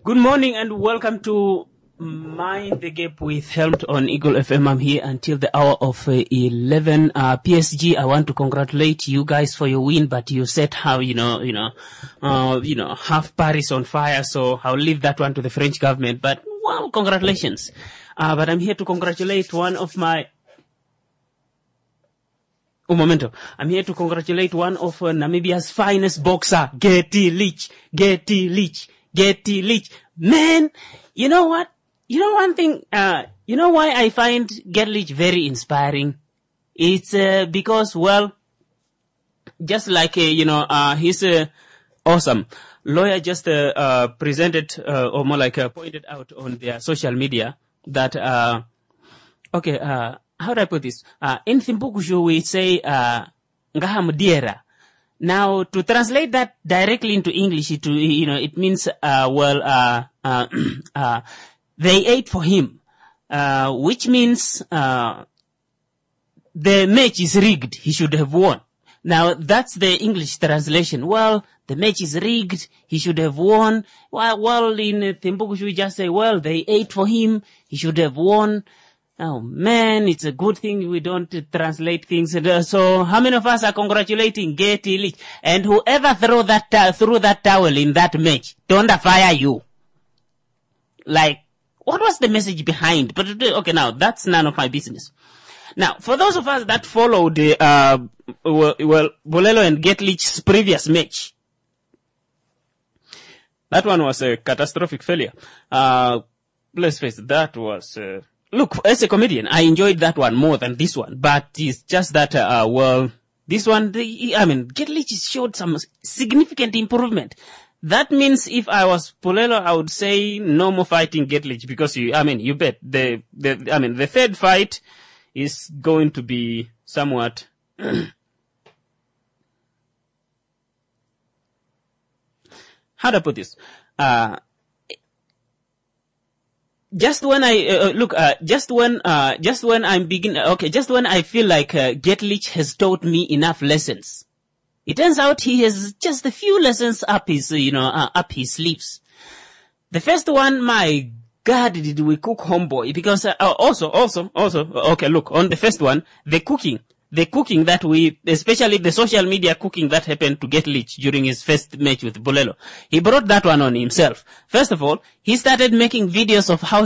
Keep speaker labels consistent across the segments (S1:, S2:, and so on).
S1: Good morning and welcome to Mind the Gap with Helmed on Eagle FM. I'm here until the hour of 11. PSG, I want to congratulate you guys for your win, but you said how, half Paris on fire, so I'll leave that one to the French government. But, well, congratulations. But I'm here to congratulate one of my... Un momento. I'm here to congratulate one of Namibia's finest boxer, Getty Leach. Man, you know what? You know one thing, you know why I find Getty Leach very inspiring? It's because, well, just like, he's awesome. Lawyer just presented, or more like pointed out on their social media that, how do I put this? In Thimbukushu we say, Ngahamdiera. Now, to translate that directly into English, it means, they ate for him, which means, the match is rigged. He should have won. Now, that's the English translation. Well, the match is rigged. He should have won. Well, in Timbuktu, we just say, well, they ate for him. He should have won. Oh man, it's a good thing we don't translate things. So how many of us are congratulating Getty Leach? And whoever threw that towel in that match, don't fire you. Like, what was the message behind? But okay, now that's none of my business. Now, for those of us that followed Bolelo and Getty Leach's previous match, that one was a catastrophic failure. Let's face it, that was. Look, as a comedian, I enjoyed that one more than this one, but it's just that, this one, Getty Leach showed some significant improvement. That means if I was Polelo, I would say no more fighting Getty Leach because you bet the third fight is going to be somewhat, how do I put this? Just when I feel like Getty Leach has taught me enough lessons, it turns out he has just a few lessons up his sleeves. The first one, my God, did we cook homeboy? Because also, okay, look, on the first one, the cooking that especially the social media cooking that happened to Getty Leach during his first match with Bolelo. He brought that one on himself. First of all, he started making videos of how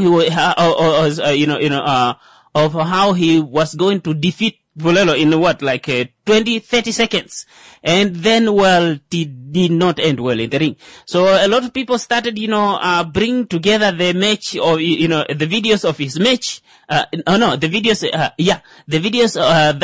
S1: of how he was going to defeat Bolelo in 20-30 seconds. And then, well, it did not end well in the ring. So a lot of people started, bring together the match or, the videos of his match. The videos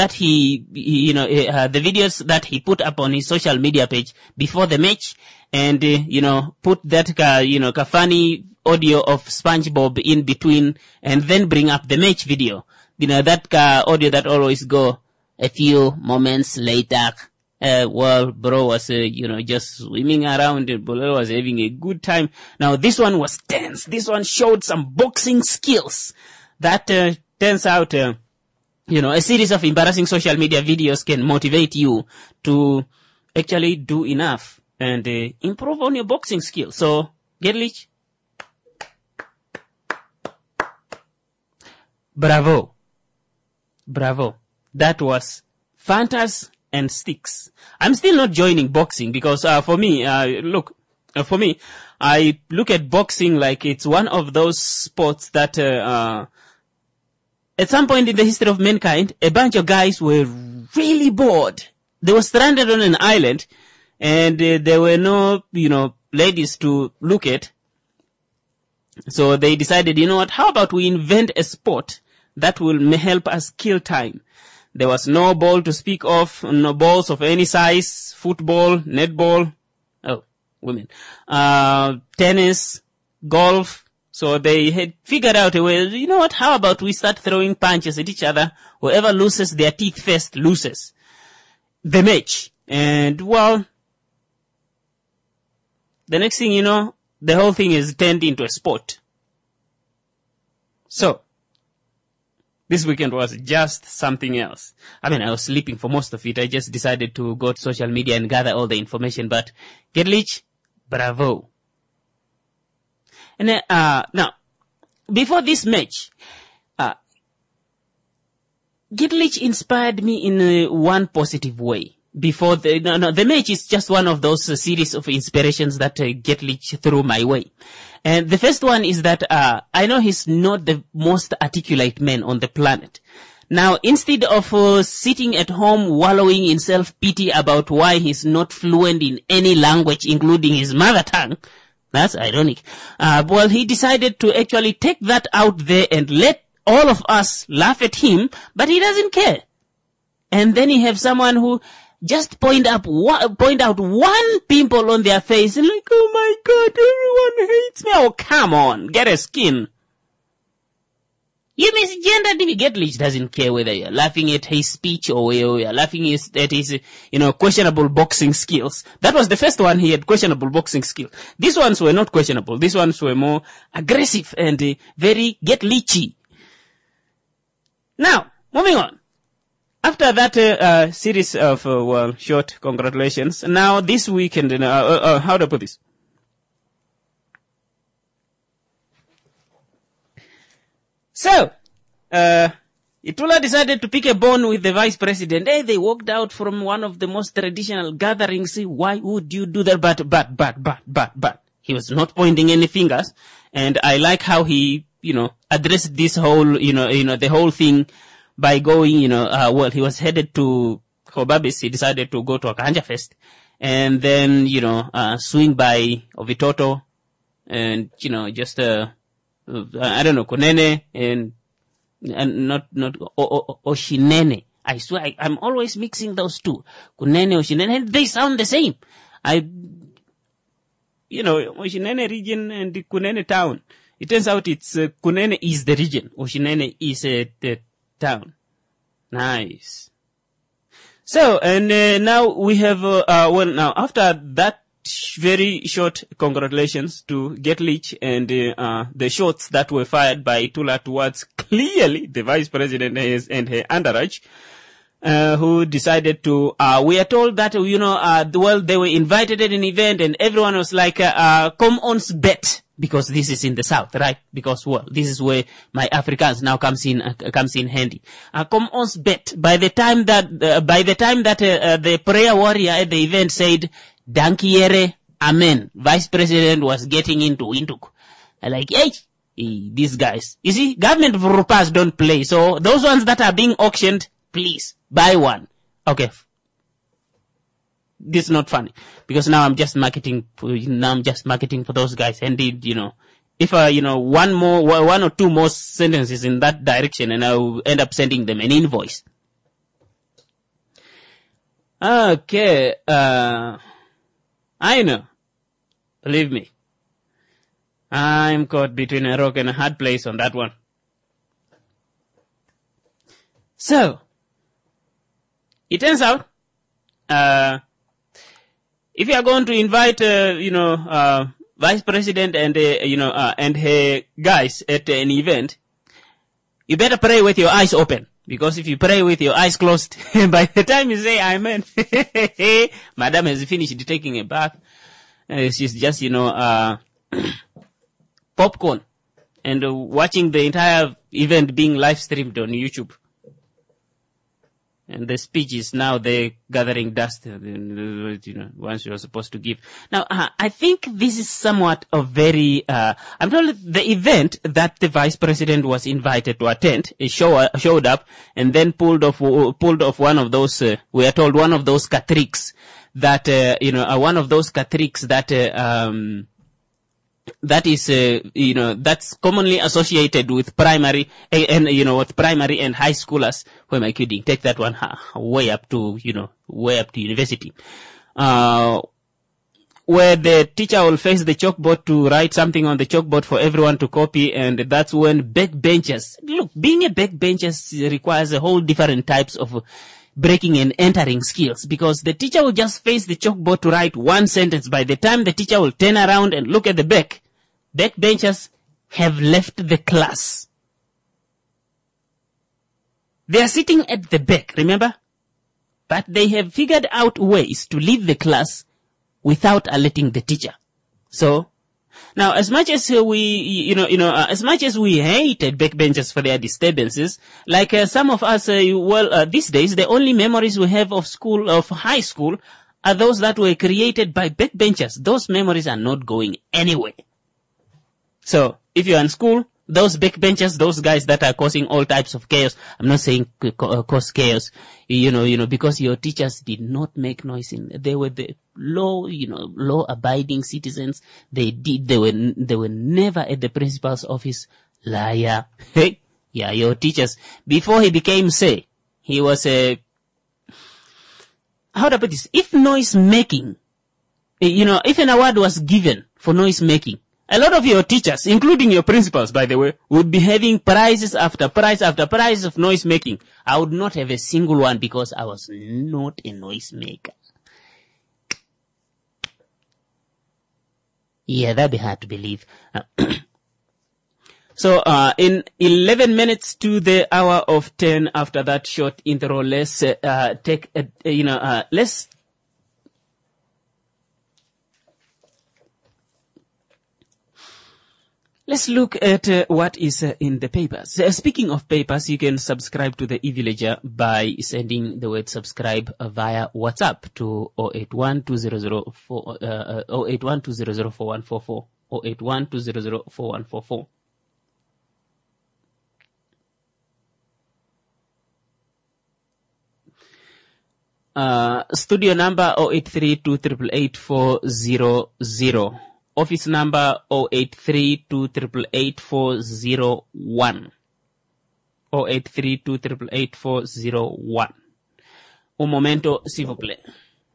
S1: that he put up on his social media page before the match and, put that, funny audio of SpongeBob in between and then bring up the match video. That audio that always go a few moments later. Bro was, just swimming around and Bolero was having a good time. Now, this one was tense. This one showed some boxing skills that, turns out, a series of embarrassing social media videos can motivate you to actually do enough and improve on your boxing skills. So, Getty Leach, bravo. That was Fantas and Sticks. I'm still not joining boxing because, for me, I look at boxing like it's one of those sports that, at some point in the history of mankind, a bunch of guys were really bored. They were stranded on an island and there were no, ladies to look at. So they decided, how about we invent a sport that will help us kill time? There was no ball to speak of, no balls of any size, football, netball, women, tennis, golf. So they had figured out a way, how about we start throwing punches at each other? Whoever loses their teeth first loses the match. And, well, the next thing the whole thing is turned into a sport. So, this weekend was just something else. I was sleeping for most of it. I just decided to go to social media and gather all the information. But Getty Leach, bravo. And now, before this match, Gitlich inspired me in one positive way. Before the match is just one of those series of inspirations that Gitlich threw my way. And the first one is that I know he's not the most articulate man on the planet. Now, instead of sitting at home wallowing in self-pity about why he's not fluent in any language, including his mother tongue, that's ironic, well, he decided to actually take that out there and let all of us laugh at him, but he doesn't care. And then you have someone who just point out one pimple on their face and like, oh my God, everyone hates me. Oh, come on, get a skin. You misgendered him. Gitlich doesn't care whether you're laughing at his speech or you're laughing at his, questionable boxing skills. That was the first one. He had questionable boxing skills. These ones were not questionable. These ones were more aggressive and very Gitlichy. Now, moving on. After that series of, short congratulations, now this weekend, how do I put this? So, Itula decided to pick a bone with the vice president. Hey, they walked out from one of the most traditional gatherings. Why would you do that? But. He was not pointing any fingers. And I like how he, addressed this whole, the whole thing by going, he was headed to Hobabis. He decided to go to a Kanja Fest and then, swing by Ovitoto and, just, I don't know, Kunene and not Oshinene. I swear, I'm always mixing those two. Kunene, Oshinene, and they sound the same. Oshinene region and the Kunene town. It turns out it's, Kunene is the region. Oshinene is the town. Nice. So, and now we have, now after that very short congratulations to Gitlich and the shots that were fired by Itula towards clearly the vice president and her entourage, who decided to, we are told that, they were invited at an event and everyone was like, come on, bet. Because this is in the south, right? Because, this is where my Afrikaans now comes in handy. Come on, bet. By the time that the prayer warrior at the event said, Dankiere, amen. Vice president was getting into Windhoek. Like, hey, these guys. You see, government rupees don't play. So those ones that are being auctioned, please buy one. Okay. This is not funny because now I'm just marketing for those guys. And if one or two more sentences in that direction and I'll end up sending them an invoice. Okay. I know. Believe me. I'm caught between a rock and a hard place on that one. So, it turns out, if you are going to invite, vice president and, and her guys at an event, you better pray with your eyes open. Because if you pray with your eyes closed, by the time you say amen, madam has finished taking a bath. She's just, popcorn and watching the entire event being live streamed on YouTube. And the speech is now they're gathering dust, once you're supposed to give. Now, I think this is somewhat of very, I'm told the event that the vice president was invited to attend, showed up and then pulled off one of those, we are told one of those catricks that, one of those catricks that, that is, that's commonly associated with primary and, with primary and high schoolers. Who am I kidding? Take that one way up to university. Where the teacher will face the chalkboard to write something on the chalkboard for everyone to copy, and that's when backbenchers. Look, being a backbencher requires a whole different types of breaking and entering skills, because the teacher will just face the chalkboard to write one sentence. By the time the teacher will turn around and look at the backbenchers have left the class. They are sitting at the back, remember? But they have figured out ways to leave the class without alerting the teacher. So, Now, as much as as much as we hated backbenchers for their disturbances, like some of us, these days, the only memories we have of high school, are those that were created by backbenchers. Those memories are not going anywhere. So, if you're in school, those backbenchers, those guys that are causing all types of chaos, I'm not saying cause chaos, because your teachers did not make noise they were the law-abiding citizens. They were never at the principal's office. Liar. Hey, yeah, your teachers, before he became he was how do I put this? If noise making, if an award was given for noise making, a lot of your teachers, including your principals, by the way, would be having prizes after prize after prize of noise making. I would not have a single one because I was not a noise maker. Yeah, that'd be hard to believe. So, in 11 minutes to the hour of 10, after that short intro, let's let's look at what is in the papers. Speaking of papers, you can subscribe to the eVillager by sending the word subscribe via WhatsApp to 081-200-4144, 081-200-4144. Studio number 083-288-400. Office number 083-288-401. 083-288-401. Un momento, s'il vous plaît.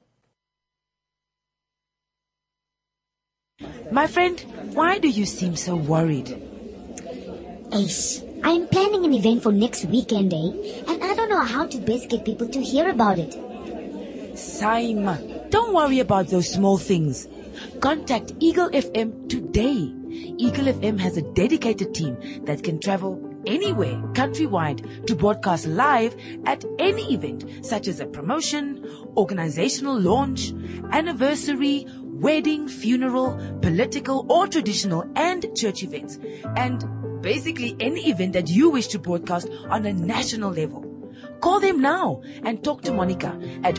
S2: My friend, why do you seem so worried?
S3: Ace, I'm planning an event for next weekend, and I don't know how to best get people to hear about it.
S2: Saima, don't worry about those small things. Contact Eagle FM today. Eagle FM has a dedicated team that can travel anywhere countrywide to broadcast live at any event, such as a promotion, organizational launch, anniversary, wedding, funeral, political or traditional and church events, and basically any event that you wish to broadcast on a national level. Call them now and talk to Monica at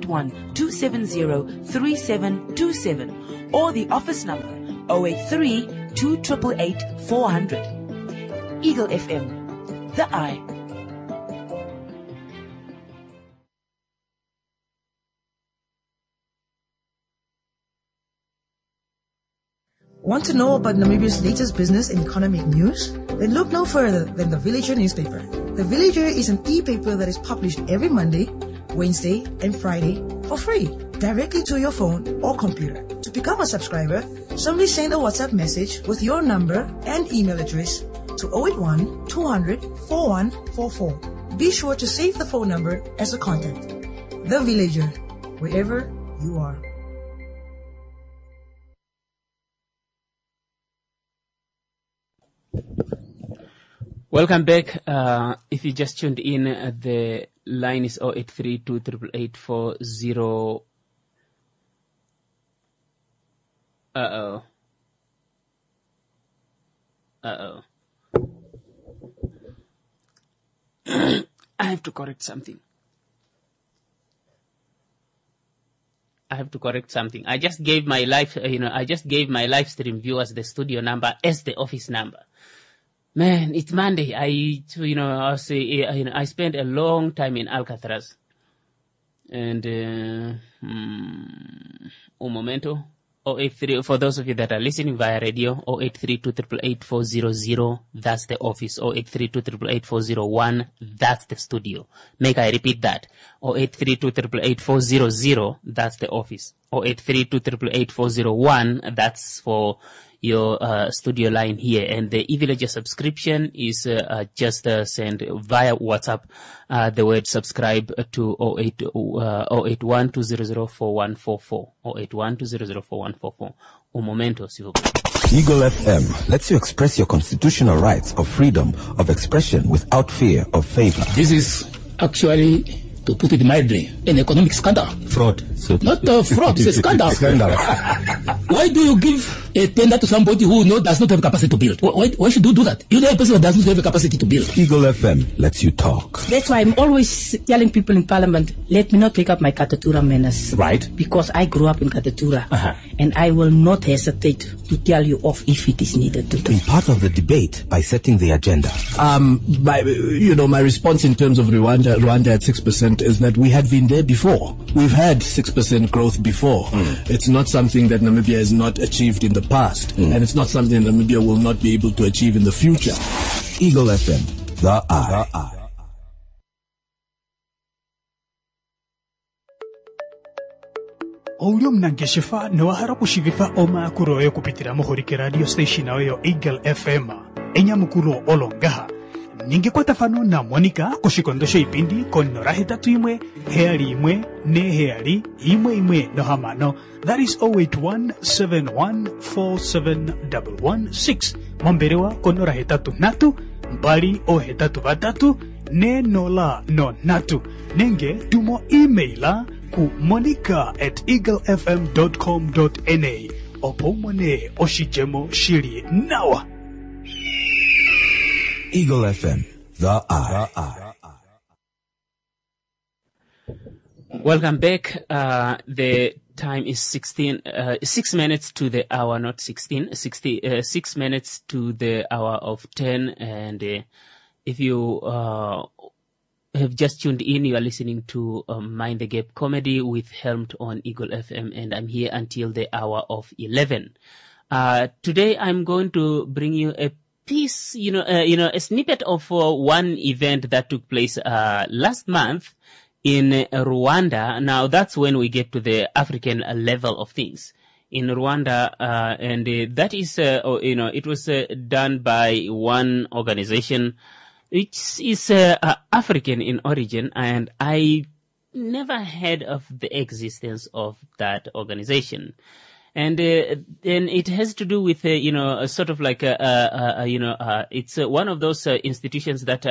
S2: 081-270-3727 or the office number 083-288-400. Eagle FM, the eye.
S4: Want to know about Namibia's latest business and economic news? Then look no further than The Villager newspaper. The Villager is an e-paper that is published every Monday, Wednesday, and Friday for free, directly to your phone or computer. To become a subscriber, simply send a WhatsApp message with your number and email address to 081-200-4144. Be sure to save the phone number as a contact. The Villager, wherever you are.
S1: Welcome back. If you just tuned in, the line is 083-288-40. I have to correct something. I just gave my live stream viewers the studio number as the office number. Man, it's Monday. I spent a long time in Alcatraz. And, un momento. 083, for those of you that are listening via radio, 083-288-400, that's the office. 083-288-401, that's the studio. Make I repeat that. 083-288-400, that's the office. 083-288-401, that's for your studio line here. And the eVillager subscription is just send via WhatsApp the word subscribe to 081-200-4144. 081-200-4144. Un momento, s'il vous plaît.
S5: Eagle FM lets you express your constitutional rights of freedom of expression without fear of favor.
S6: This is actually, to put it mildly, an economic scandal.
S5: Fraud.
S6: Not fraud, it's a scandal.
S5: Scandal.
S6: Why do you give tender to somebody who does not have capacity to build. Why should you do that? You know a person that does not have a capacity to build.
S5: Eagle FM lets you talk.
S7: That's why I'm always telling people in Parliament, let me not pick up my Katatura manners.
S6: Right.
S7: Because I grew up in Katatura. And I will not hesitate to tell you off if it is needed to do.
S5: Be part of the debate by setting the agenda.
S8: My response in terms of Rwanda at 6% is that we had been there before. We've had 6% growth before. It's not something that Namibia has not achieved in the past, and it's not something Namibia will not be able to achieve in the future.
S5: Eagle FM, the eye.
S9: Oulio mnangeshifa niwahara kushivifa oma kuroyo kupitira muhurike radio station ayo Eagle FM enya mukuro olongaha ninge kwa tafano na Monica kushikondosho ipindi konora hetatu imwe heali imwe ne heali imwe no hamano. That is 0817147116 Momberewa konora hetatu natu mbali o hetatu batatu ne nola no natu nenge tumo emaila ku monica@eaglefm.com.na opomone oshijemo shiri nawa.
S5: Eagle FM, the eye.
S1: Welcome back. The time is 6 minutes to the hour, not 16, 6 minutes to the hour of 10. And if you have just tuned in, you are listening to Mind the Gap Comedy with Helmed on Eagle FM, and I'm here until the hour of 11. Today I'm going to bring you a piece, a snippet of one event that took place last month in Rwanda. Now that's when we get to the African level of things in Rwanda, and that is, it was done by one organization which is African in origin, and I never heard of the existence of that organization. And then it has to do with, sort of like, it's one of those institutions that,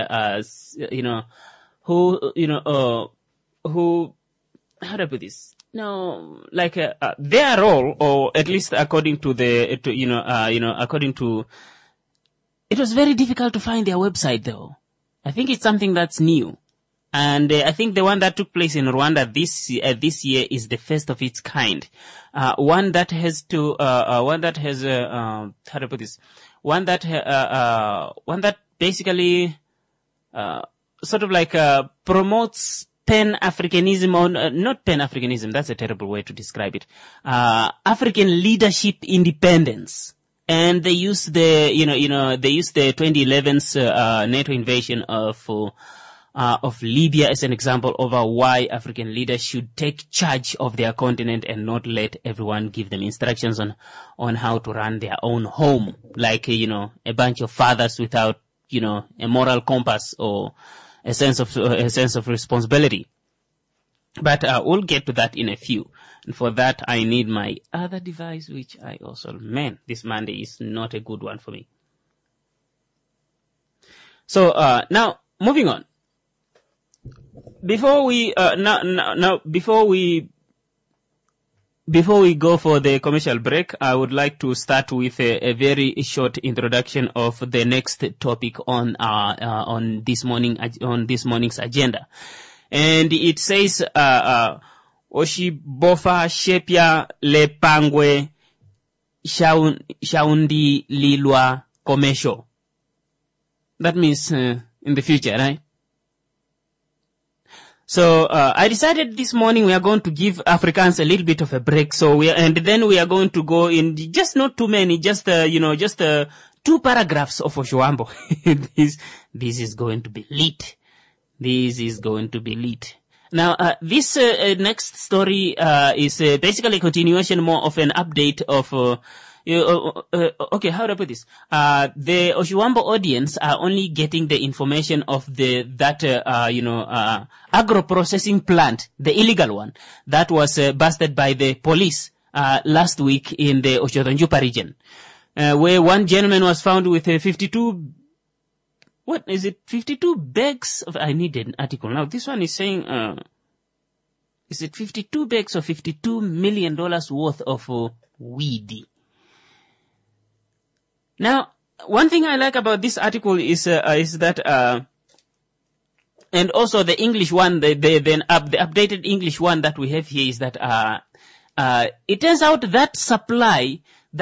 S1: who, how do I put this? No, like, their role, or at least according to according to, it was very difficult to find their website though. I think it's something that's new. And I think the one that took place in Rwanda this year is the first of its kind. One that basically, sort of like, promotes Pan-Africanism, or not Pan-Africanism, that's a terrible way to describe it. African leadership independence. And they use the 2011's, NATO invasion of Libya as an example over why African leaders should take charge of their continent and not let everyone give them instructions on how to run their own home, like, a bunch of fathers without, a moral compass or a sense of responsibility. But we'll get to that in a few. And for that, I need my other device, which I also, this Monday is not a good one for me. So, now, moving on. Before we go for the commercial break, I would like to start with a very short introduction of the next topic on this morning's agenda. And it says, Oshibofa Shepia Le Pangwe Shaundi Lilwa Komesho. That means in the future, right? So I decided this morning we are going to give Africans a little bit of a break. And then we are going to go in just not too many, just 2 paragraphs of Oshuambo. This is going to be lit. This is going to be lit. Now, this next story is basically a continuation, more of an update of okay, how do I put this? The Oshuambo audience are only getting the information of agro-processing plant, the illegal one, that was busted by the police last week in the Oshodonjupa region, where one gentleman was found with 52 bags of, I need an article. Now, this one is saying, is it 52 bags or $52 million worth of weed? Now, one thing I like about this article is that, and also the English one, the updated English one that we have here is that, it turns out that supply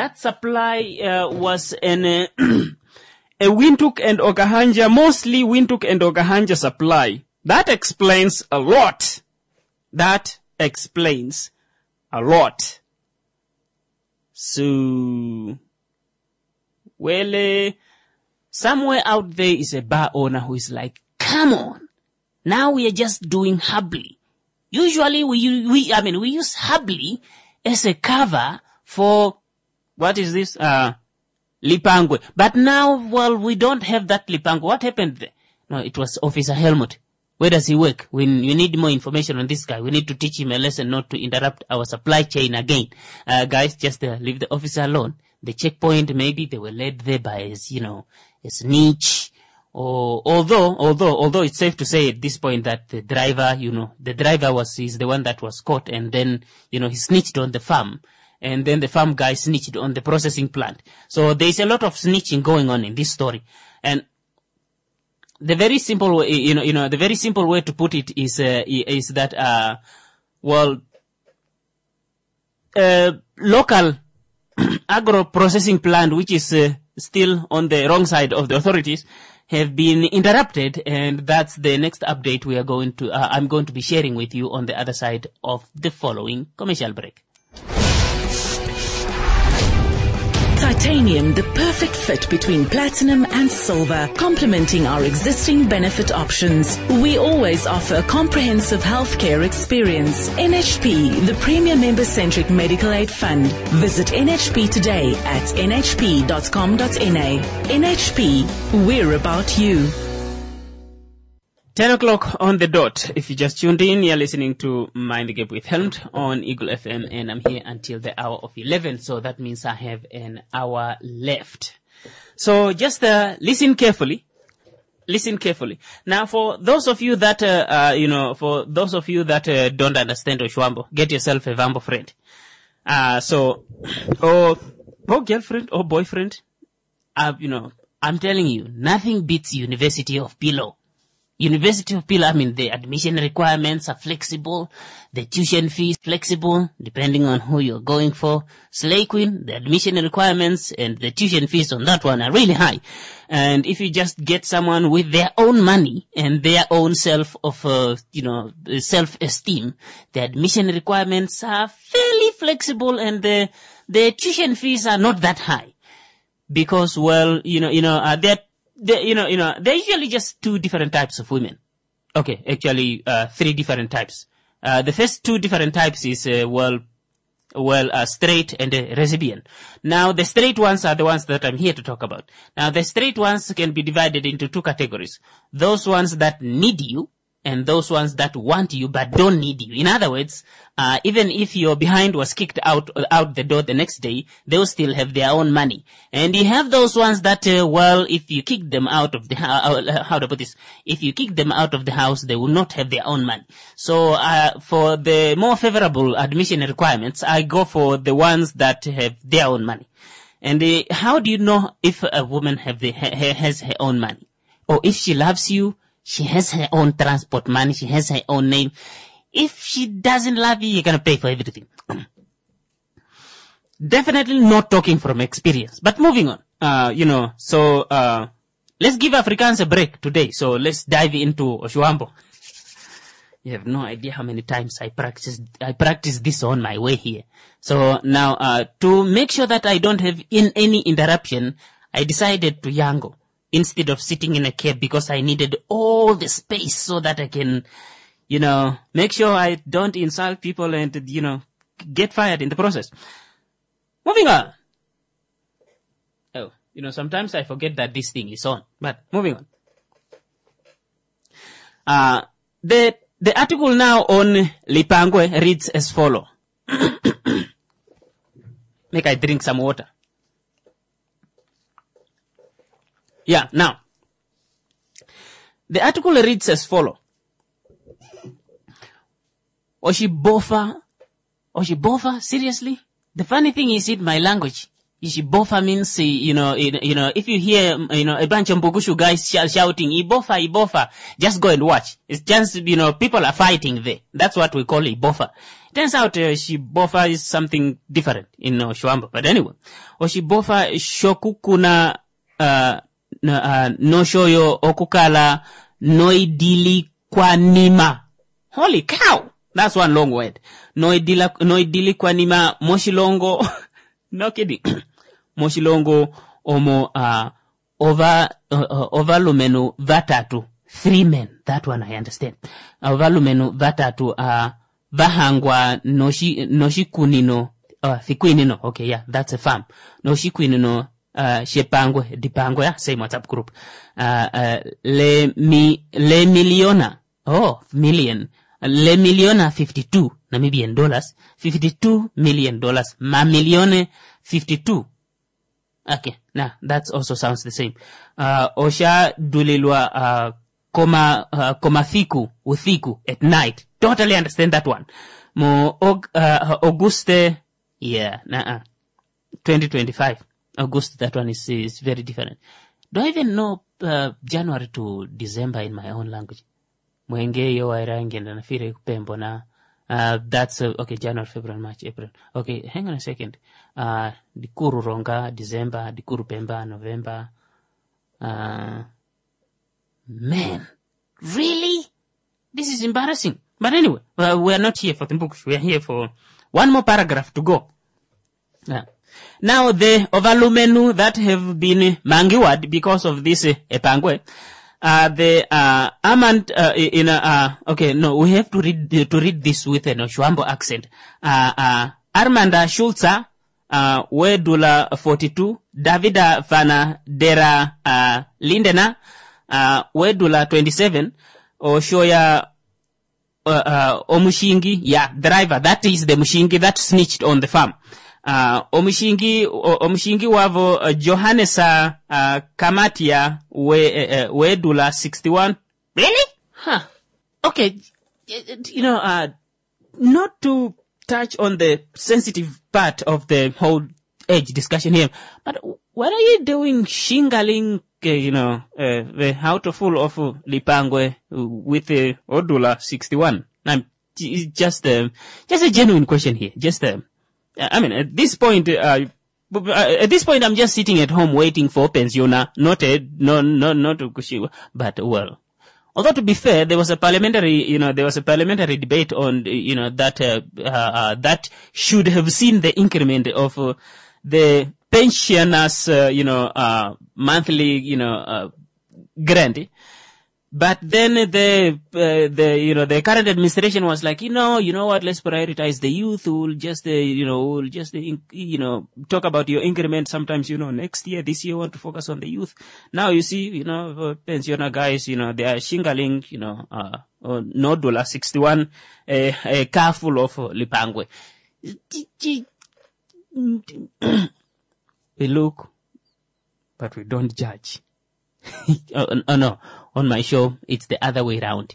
S1: was an, a Windhoek and Okahanja, mostly Windhoek and Okahanja supply. That explains a lot. So, well, somewhere out there is a bar owner who is like, come on. Now we are just doing Hubley. Usually we use Hubley as a cover for, what is this? Lipangwe. But now, well, we don't have that Lipangwe. What happened there? No, it was Officer Helmut. Where does he work? We need more information on this guy. We need to teach him a lesson not to interrupt our supply chain again. Guys, just leave the officer alone. The checkpoint, maybe they were led there by, a snitch. Or, although it's safe to say at this point that the driver is the one that was caught, and then, he snitched on the farm. And then the farm guy snitched on the processing plant. So there's a lot of snitching going on in this story. And the very simple way, the very simple way to put it is that, local agro processing plant, which is still on the wrong side of the authorities, have been interrupted, and that's the next update I'm going to be sharing with you on the other side of the following commercial break.
S2: Titanium, the perfect fit between platinum and silver, complementing our existing benefit options. We always offer a comprehensive healthcare experience. NHP, the premier member-centric medical aid fund. Visit NHP today at nhp.com.na. NHP, we're about you.
S1: 10 o'clock on the dot. If you just tuned in, you're listening to Mind the Gap with Helmut on Eagle FM, and I'm here until the hour of 11, so that means I have an hour left. So just listen carefully. Now, for those of you that don't understand Oshwambo, get yourself a Vambo friend. Or girlfriend or boyfriend. I'm telling you, nothing beats University of Pillow. University of Pillow, the admission requirements are flexible, the tuition fees flexible, depending on who you're going for. Slay Queen, the admission requirements and the tuition fees on that one are really high. And if you just get someone with their own money and their own self-esteem, the admission requirements are fairly flexible, and the tuition fees are not that high. Because, there are usually just two different types of women. Okay, actually, three different types. The first two different types is, straight and lesbian. Now, the straight ones are the ones that I'm here to talk about. Now, the straight ones can be divided into two categories. Those ones that need you, and those ones that want you but don't need you. In other words, even if your behind was kicked out the door the next day, they'll still have their own money. And you have those ones that, if you kick them out of the if you kick them out of the house, they will not have their own money. So, for the more favorable admission requirements, I go for the ones that have their own money. And how do you know if a woman has her own money? Or if she loves you, she has her own transport money, she has her own name. If she doesn't love you, you're gonna pay for everything. Definitely not talking from experience. But moving on, let's give Afrikaans a break today. So let's dive into Oshwambo. You have no idea how many times I practiced this on my way here. So now, to make sure that I don't have any interruption, I decided to Yango instead of sitting in a cab, because I needed all the space so that I can, make sure I don't insult people and, get fired in the process. Moving on. Oh, sometimes I forget that this thing is on, but moving on. The article now on Lipangwe reads as follows. Make I drink some water. Yeah, now, the article reads as follows. Oshibofa? Seriously? The funny thing is in my language, Ibofa means, if you hear, a bunch of Mbugushu guys shouting, Ibofa, just go and watch. It's just, people are fighting there. That's what we call Ibofa. Turns out, Shibofa is something different in Shwamba. But anyway, Oshibofa shokukuna, no shoyo okukala noidili kwanima. Holy cow! That's one long word. Noidili kwanima moshilongo. No kidding. Moshilongo omo overlumenu vatatu. 3 men. That one I understand. Overlumenu vatatu vahangwa noshikunino thikwinino. Okay, yeah, that's a farm. Noshikunino shepangwe dipangwe, yeah, same WhatsApp group. Le miliona. Oh, million. Le miliona 52 Namibian dollars. $52 million. Ma milione 52. Okay, now that also sounds the same. Osha dulilwa koma thiku uthiku at night. Totally understand that one. Mo Auguste, yeah, 2025. August, that one is very different. Do I even know January to December in my own language? Mwenge yo wairangi and nafire kupembo na that's okay, January, February, March, April. Okay, hang on a second. Dikuru ronga, December, dikuru pemba, November. Man, really? This is embarrassing. But anyway, we are not here for Timbuktu. We are here for one more paragraph to go. Now the overlumenu that have been mangiwad because of this epangwe. The okay, no, we have to read this with an Oshwambo accent. Armanda Schulza, Wedula 42, Davida Vana Dera Lindena, Wedula 27, Oshoya Omushingi, yeah, driver, that is the Mushingi that snitched on the farm. Omushingi wavo Johannesa Kamatia Wedula 61. Really? Huh. Okay. Not to touch on the sensitive part of the whole age discussion here, but what are you doing shingaling, the how to full of Lipangwe with the Odula 61? Just a genuine question here. At this point, I'm just sitting at home waiting for pensiona, not Kushiwa, but well. Although to be fair, there was a parliamentary debate on, that should have seen the increment of, the pensioners, monthly, grant. But then the current administration was like, you know what, let's prioritize the youth. We'll just talk about your increment sometimes, next year, this year, we want to focus on the youth. Now you see, pensioner guys, they are shingling, no dollar 61, a car full of Lipangwe. We look, but we don't judge. Oh, no. On my show, it's the other way around.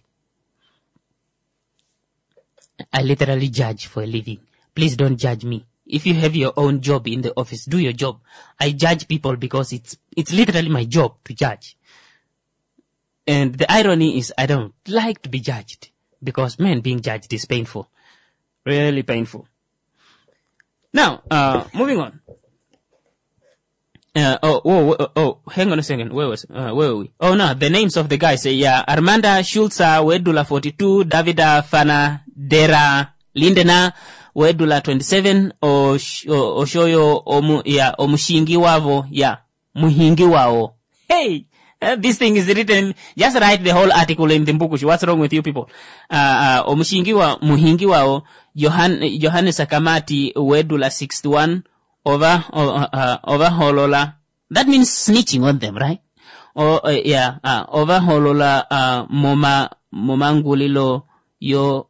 S1: I literally judge for a living. Please don't judge me. If you have your own job in the office, do your job. I judge people because it's literally my job to judge. And the irony is I don't like to be judged because, man, being judged is painful. Really painful. Now, moving on. Hang on a second. Where were we? Oh no, the names of the guys. Armanda Schulza, Wedula 42, Davida Fana Dera Lindena, Wedula 27, Oshoyo Omushingi Wavo, Muhingi Wao. Hey! This thing is written, just write the whole article in Timbukushi. What's wrong with you people? Omushingi wa Muhingi Wao, Johannes Akamati, Wedula 61, over holola. That means snitching on them, right? Over holola, momangulilo, yo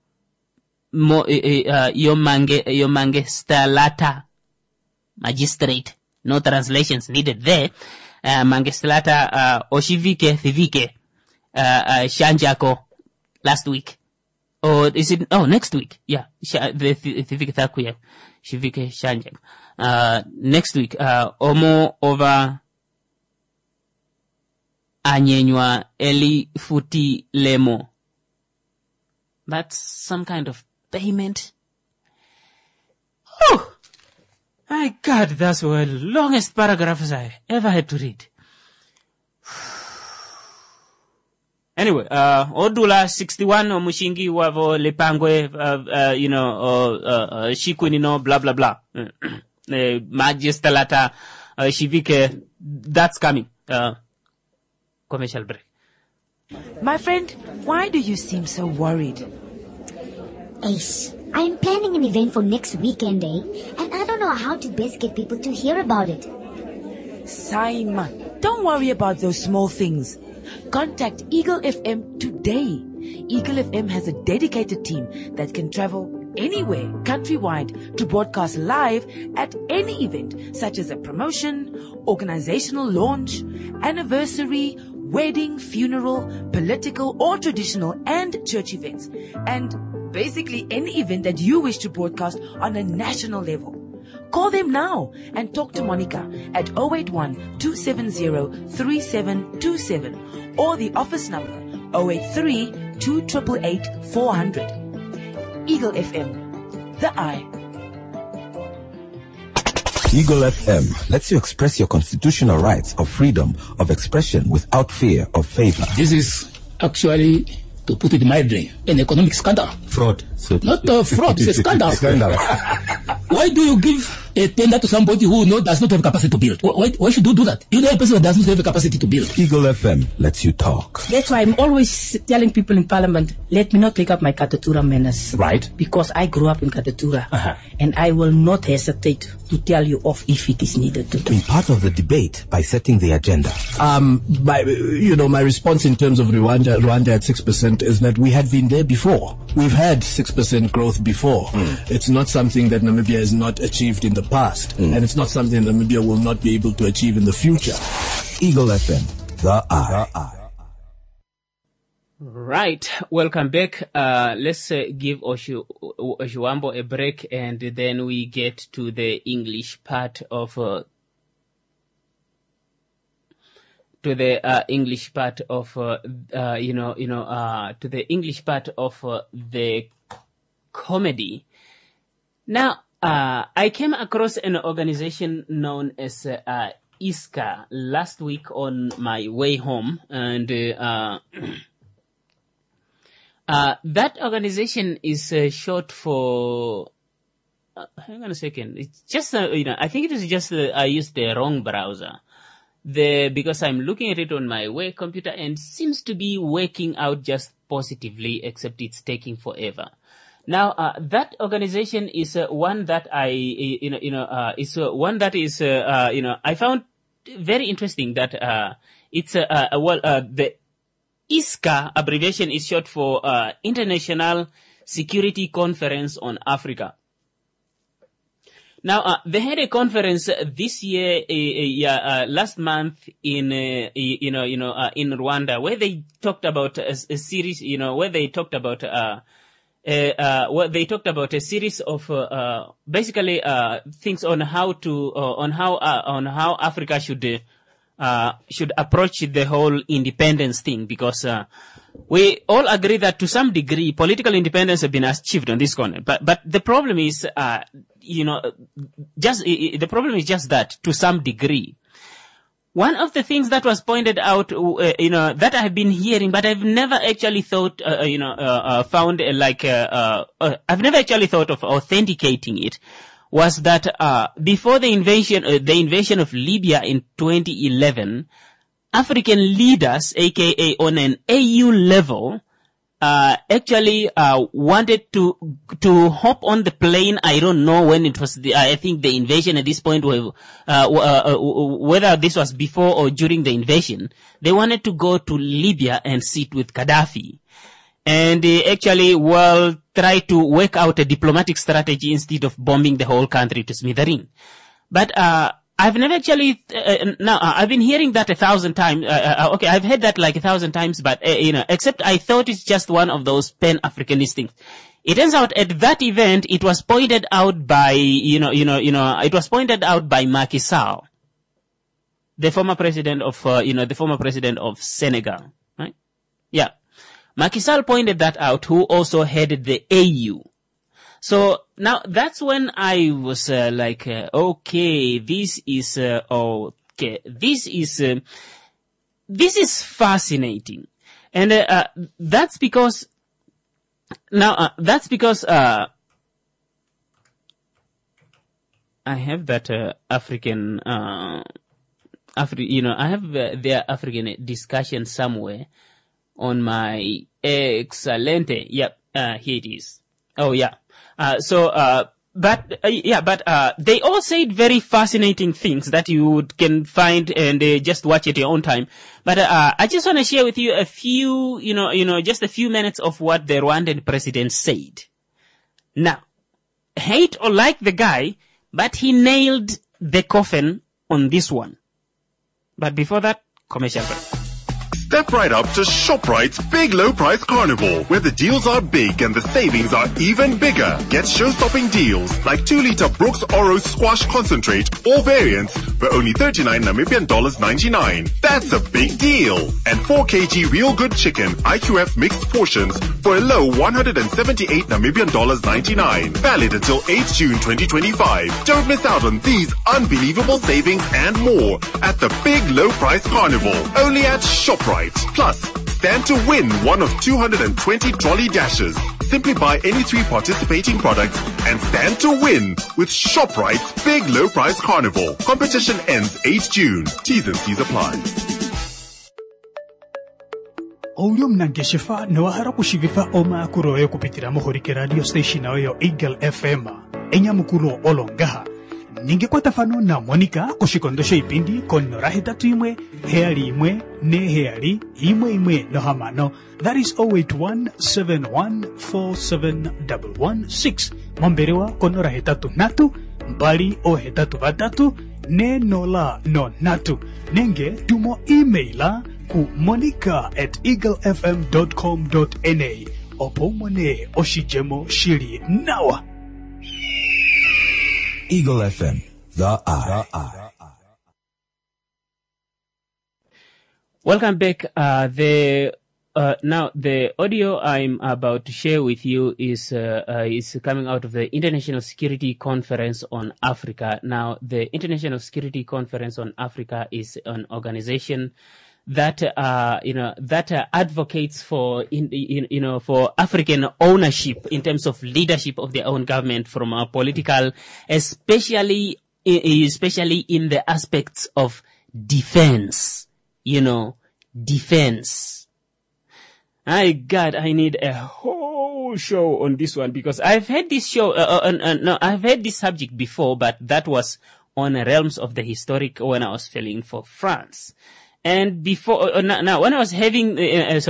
S1: mange stalata, magistrate. No translations needed there. Mangestalata, Oshivike, Thivike, Shanjako, last week. Or is it, next week? Yeah. The Thivike Thakuya. Shivike Shanjang. Next week, Omo over Anyenywa Eli Futi Lemo. That's some kind of payment. Oh! My God, that's one of the longest paragraphs I ever had to read. Anyway, Odula 61 Omushingi wavo lepangwe, shikunino, blah, blah, blah. Majestalata, Shivike, that's coming. Commercial break.
S2: My friend, why do you seem so worried?
S3: Ace, I'm planning an event for next weekend, and I don't know how to best get people to hear about it.
S2: Simon, don't worry about those small things. Contact Eagle FM today. Eagle FM has a dedicated team that can travel anywhere countrywide to broadcast live at any event, such as a promotion, organizational launch, anniversary, wedding, funeral, political or traditional and church events, and basically any event that you wish to broadcast on a national level. Call them now and talk to Monica at 081-270-3727 or the office number 083-288-400. Eagle FM, the eye.
S5: Eagle FM lets you express your constitutional rights of freedom of expression without fear of favor.
S6: This is actually, to put it mildly, an economic scandal.
S5: Fraud.
S6: Not fraud, it's a scandal. Why do you give a tender to somebody who does not have capacity to build? Why should you do that? You know a person that does not have the capacity to build.
S5: Eagle FM lets you talk.
S7: That's why I'm always telling people in Parliament, let me not take up my Katatura menace.
S6: Right.
S7: Because I grew up in Katatura. And I will not hesitate to tell you off if it is needed to.
S5: Be part of the debate by setting the agenda.
S8: My response in terms of Rwanda at 6% is that we had been there before. We've had 6% growth before. It's not something that Namibia has not achieved in the past. And it's not something that Namibia will not be able to achieve in the future.
S5: Eagle FM, the eye.
S1: Right, welcome back. Let's give Oshuambo a break, and then we get to the English part of to the English part of the comedy. Now, I came across an organization known as ISCA last week on my way home, and that organization is short for. Hang on a second. It's just I think it is just I used the wrong browser. Because I'm looking at it on my work computer and seems to be working out just positively, except it's taking forever. Now, that organization is one that I found very interesting. That it's the ISCA abbreviation is short for International Security Conference on Africa. Now, they had a conference this year, last month in Rwanda, where they talked about a series, where they talked about a series of basically things on how Africa should approach the whole independence thing, because we all agree that to some degree political independence has been achieved on this continent, but the problem is the problem is just that to some degree. One of the things that was pointed out, that I have been hearing, but I've never actually thought, I've never actually thought of authenticating it, was that before the invasion of Libya in 2011, African leaders, aka on an AU level, actually wanted to hop on the plane. I don't know when it was. I think the invasion at this point, whether this was before or during the invasion, they wanted to go to Libya and sit with Gaddafi, and they actually try to work out a diplomatic strategy instead of bombing the whole country to smithereens. But I've never actually, I've been hearing that 1,000 times. Okay, I've heard that like 1,000 times, but, except I thought it's just one of those pan-Africanist things. It turns out at that event, it was pointed out by, it was pointed out by Macky Sall, the former president of Senegal, right? Yeah. Macky Sall pointed that out, who also headed the AU. So now that's when I was okay, this is fascinating. And that's because I have that African I have their African discussion somewhere on my Excelente. Yep, here it is. Oh yeah. But they all said very fascinating things that you can find and just watch at your own time. But I just want to share with you a few, just a few minutes of what the Rwandan president said. Now, hate or like the guy, but he nailed the coffin on this one. But before that, commercial break.
S10: Step right up to ShopRite's Big Low Price Carnival, where the deals are big and the savings are even bigger. Get show-stopping deals like 2-liter Brooks Oro Squash Concentrate, all variants, for only 39 Namibian dollars 99. That's a big deal. And 4 kg Real Good Chicken IQF mixed portions for a low 178 Namibian dollars 99. Valid until 8 June 2025. Don't miss out on these unbelievable savings and more at the Big Low Price Carnival, only at ShopRite. Plus, stand to win one of 220 trolley dashes. Simply buy any 3 participating products and stand to win with ShopRite's Big Low Price Carnival. Competition ends 8 June. T's and C's apply.
S9: Oyo mnangeshifa noahara kushivifa oma kuroyo kupitira mohorike radio station oyo Eagle FM. Enya mukuro olongaha. Ningekwata fano na Monica kushikondosha ipindi konora hetatu imwe, heali imwe, ne heali, imwe no hamano. That is 08171471116. Momberewa konora hetatu natu, mbali o hetatu vatatu, ne nola no natu. Nenge tumo emaila ku monica@eaglefm.com.na. Opomone oshijemo shiri nawa.
S5: Eagle FM, the eye.
S1: Welcome back. Now the audio I'm about to share with you is coming out of the International Security Conference on Africa. Now, the International Security Conference on Africa is an organization that advocates for for African ownership in terms of leadership of their own government from a political, especially in the aspects of defense. Defense. God, I need a whole show on this one because I've had this show. I've had this subject before, but that was on realms of the historic when I was filling for France. And before now, when I was having this,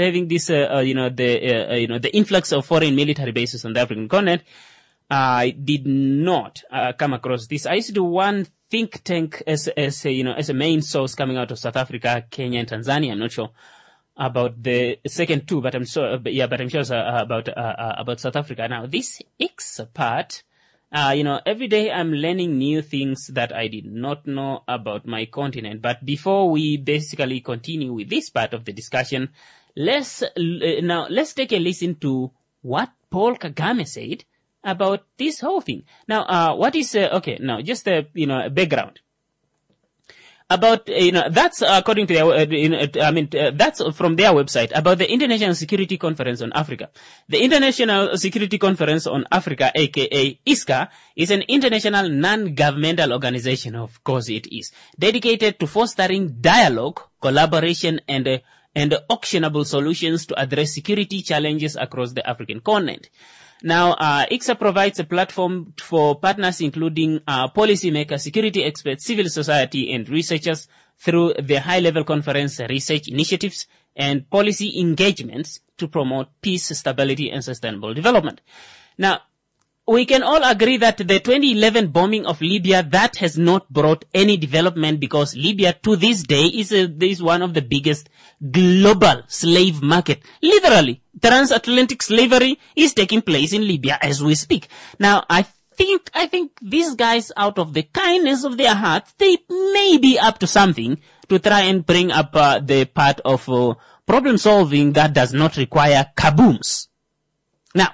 S1: the influx of foreign military bases on the African continent, I did not come across this. I used to do one think tank as a main source coming out of South Africa, Kenya, and Tanzania. I'm not sure about the second two, but I'm sure about South Africa. Now, this X part. Every day I'm learning new things that I did not know about my continent. But before we basically continue with this part of the discussion, let's take a listen to what Paul Kagame said about this whole thing. Now, what is, just a background. About, that's according to their, that's from their website about the International Security Conference on Africa. The International Security Conference on Africa, aka ISCA, is an international non-governmental organization, of course it is, dedicated to fostering dialogue, collaboration, and actionable solutions to address security challenges across the African continent. Now, ICSA provides a platform for partners including policymakers, security experts, civil society, and researchers through the high-level conference research initiatives and policy engagements to promote peace, stability, and sustainable development. Now, we can all agree that the 2011 bombing of Libya, that has not brought any development, because Libya to this day is one of the biggest global slave market. Literally, transatlantic slavery is taking place in Libya as we speak. Now, I think these guys, out of the kindness of their hearts, they may be up to something to try and bring up the part of problem solving that does not require kabooms. Now,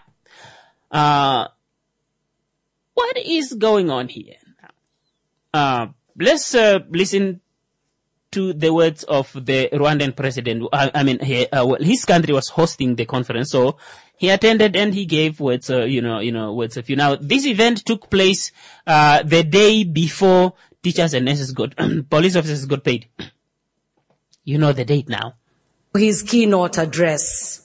S1: what is going on here? Let's listen to the words of the Rwandan president. His country was hosting the conference, so he attended and he gave words, words of you. Now, this event took place the day before teachers and nurses police officers got paid. You know the date now.
S11: His keynote address.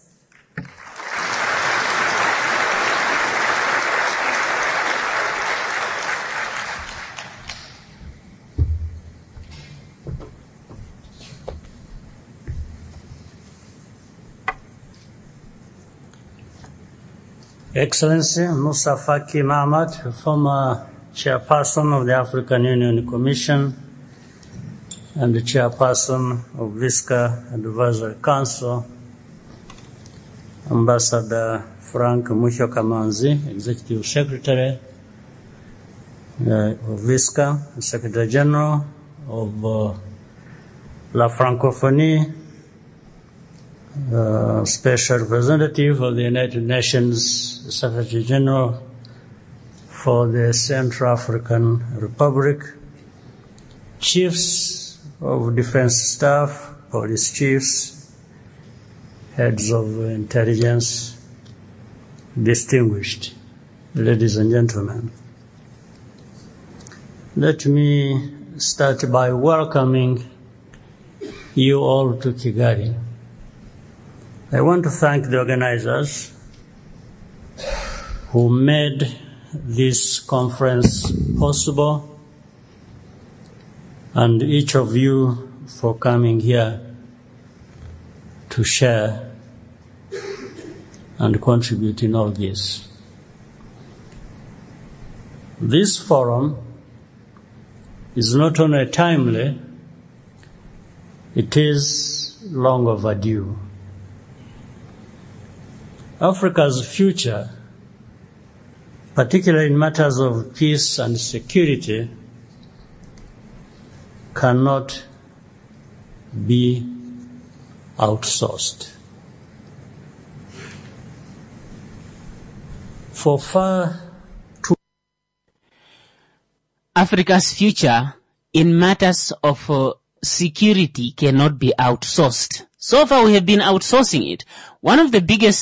S12: Excellency Musa Faki Mahamat, former chairperson of the African Union Commission and the chairperson of VISCA Advisory Council, Ambassador Frank Mucho Kamanzi, Executive Secretary of VISCA, Secretary General of La Francophonie, Special Representative of the United Nations, Secretary General for the Central African Republic, Chiefs of Defense Staff, Police Chiefs, Heads of Intelligence, distinguished ladies and gentlemen. Let me start by welcoming you all to Kigali. I want to thank the organizers who made this conference possible, and each of you for coming here to share and contribute in all this. This forum is not only timely, it is long overdue. Africa's future, particularly in matters of peace and security, cannot be outsourced. For far too
S1: Africa's future in matters of security cannot be outsourced. So far we have been outsourcing it. One of the biggest,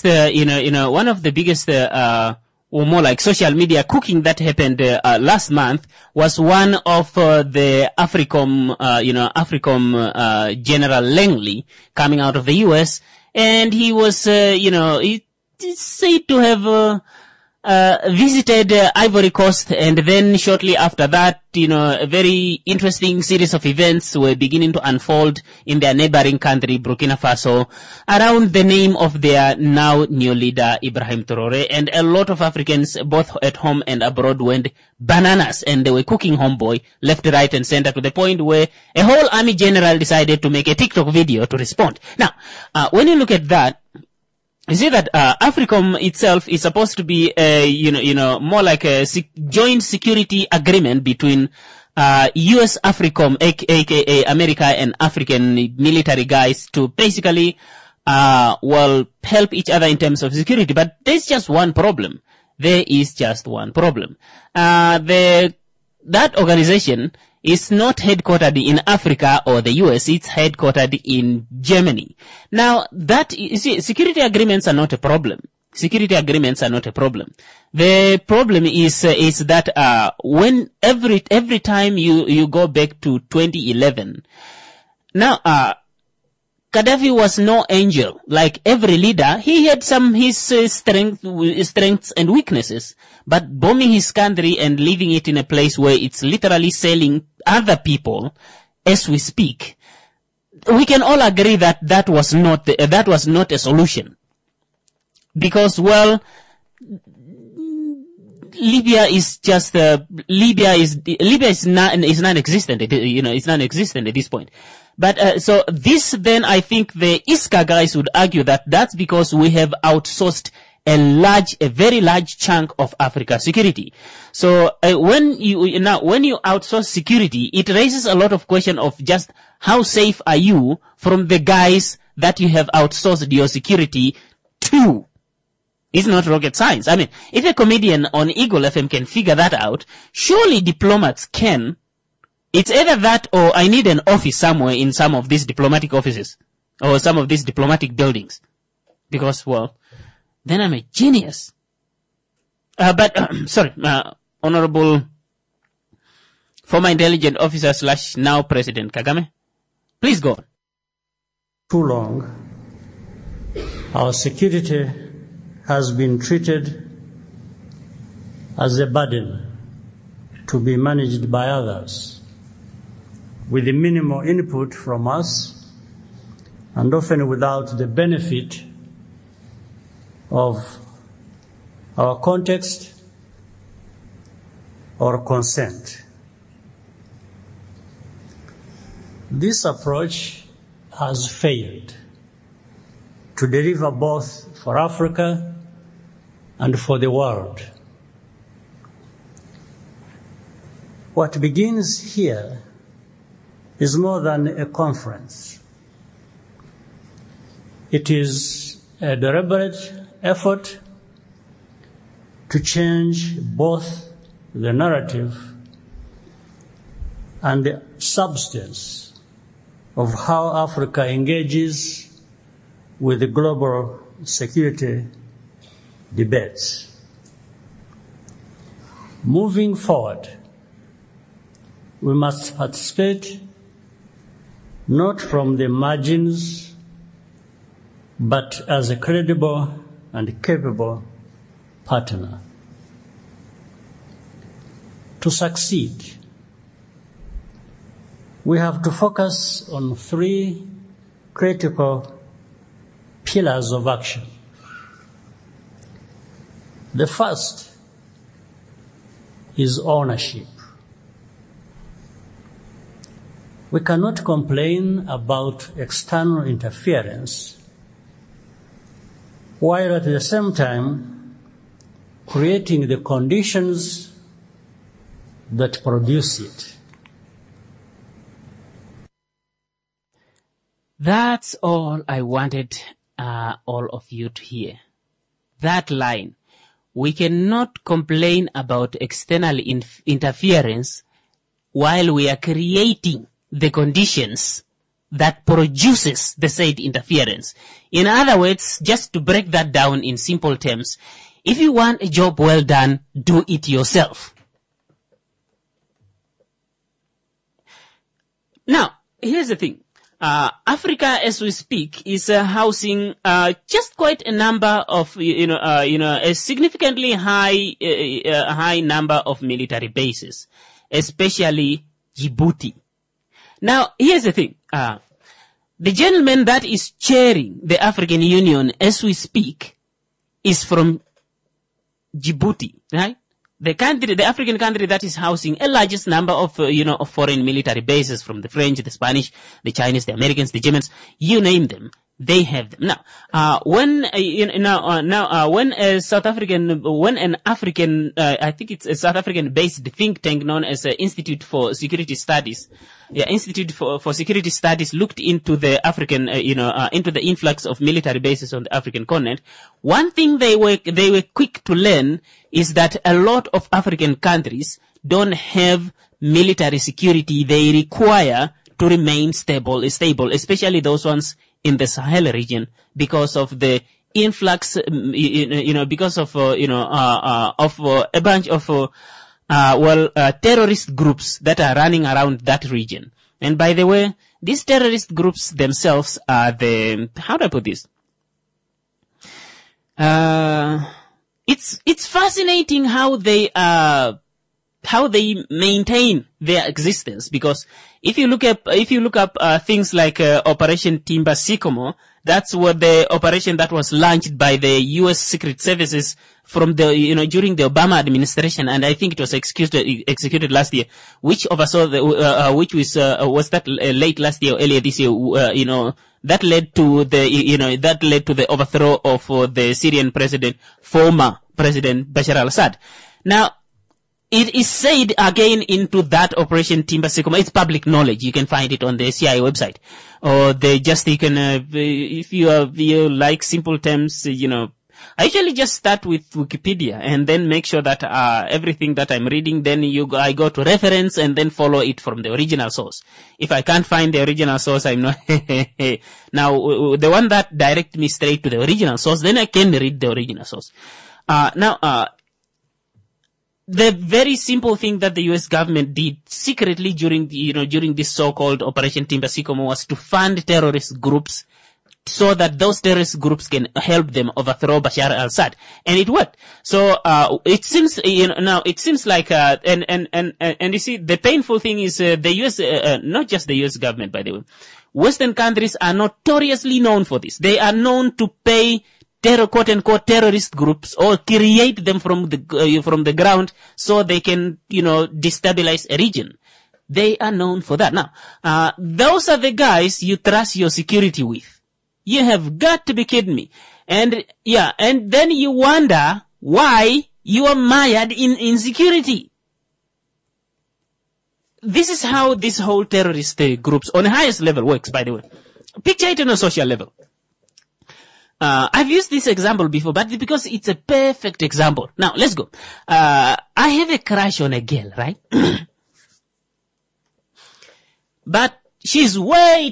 S1: or more like social media cooking that happened last month was one of the AFRICOM General Langley coming out of the US, and he was, he's said to have visited Ivory Coast, and then shortly after that, a very interesting series of events were beginning to unfold in their neighboring country, Burkina Faso, around the name of their now new leader, Ibrahim Traoré, and a lot of Africans, both at home and abroad, went bananas, and they were cooking homeboy left, right, and center, to the point where a whole army general decided to make a TikTok video to respond. Now, when you look at that, you see that AFRICOM itself is supposed to be more like a joint security agreement between US AFRICOM, aka America, and African military guys to basically help each other in terms of security. But there's just one problem. That organization is not headquartered in Africa or the US, it's headquartered in Germany. Now, security agreements are not a problem. The problem is that, when every time you go back to 2011, now, Gaddafi was no angel. Like every leader, he had his strengths and weaknesses. But bombing his country and leaving it in a place where it's literally selling other people as we speak, we can all agree that that was not a solution. Because, Libya is just Libya is non-existent. It's non-existent at this point. But so this, then I think the ISCA guys would argue that that's because we have outsourced a very large chunk of Africa's security. So when you outsource security, it raises a lot of question of just how safe are you from the guys that you have outsourced your security to. It's not rocket science. I mean, if a comedian on Eagle FM can figure that out, surely diplomats can. It's either that or I need an office somewhere in some of these diplomatic offices or some of these diplomatic buildings. Because, well, then I'm a genius. Sorry, Honorable former intelligence officer / now President Kagame, please go on.
S12: Too long, our security has been treated as a burden to be managed by others, with the minimal input from us, and often without the benefit of our context or consent. This approach has failed to deliver both for Africa and for the world. What begins here is more than a conference. It is a deliberate effort to change both the narrative and the substance of how Africa engages with the global security debates. Moving forward, we must participate not from the margins, but as a credible and capable partner. To succeed, we have to focus on 3 critical pillars of action. The first is ownership. We cannot complain about external interference while at the same time creating the conditions that produce it.
S1: That's all I wanted all of you to hear. That line. We cannot complain about external interference while we are creating the conditions that produces the said interference. In other words, just to break that down in simple terms, if you want a job well done, do it yourself. Now, here's the thing. Africa, as we speak, is housing just quite a number of, a significantly high number of military bases, especially Djibouti. Now, here's the thing. The gentleman that is chairing the African Union as we speak is from Djibouti, right? The African country that is housing a largest number of, of foreign military bases, from the French, the Spanish, the Chinese, the Americans, the Germans, you name them, they have them. Now, when an African, I think it's a South African based think tank known as Institute for Security Studies, Institute for Security Studies looked into the African, into the influx of military bases on the African continent. One thing they were quick to learn is that a lot of African countries don't have military security they require to remain stable, especially those ones in the Sahel region, because of the influx, because of, a bunch of, terrorist groups that are running around that region. And by the way, these terrorist groups themselves are how do I put this? It's fascinating how they maintain their existence, because if you look up things like Operation Timber Sycamore, That's what the operation that was launched by the U.S. Secret Services from the, during the Obama administration, and I think it was executed last year, which oversaw which was that late last year or earlier this year, that led to the overthrow of the Syrian former President Bashar al-Assad. Now, it is said again into that Operation Timber Sycamore. It's public knowledge. You can find it on the CIA website. Or if you like simple terms, I usually just start with Wikipedia and then make sure that, everything that I'm reading, then I go to reference and then follow it from the original source. If I can't find the original source, I'm not, now, the one that directs me straight to the original source, then I can read the original source. The very simple thing that the U.S. government did secretly during this so-called Operation Timber Sycamore was to fund terrorist groups so that those terrorist groups can help them overthrow Bashar al-Assad. And it worked. So, it seems, it seems like, and you see, the painful thing is, the U.S., not just the U.S. government, by the way. Western countries are notoriously known for this. They are known to pay quote unquote terrorist groups or create them from the ground so they can, destabilize a region. They are known for that. Now, those are the guys you trust your security with. You have got to be kidding me. And then you wonder why you are mired in insecurity. This is how this whole terrorist groups on the highest level works, by the way. Picture it on a social level. I've used this example before, but because it's a perfect example. Now, let's go. I have a crush on a girl, right? But she's way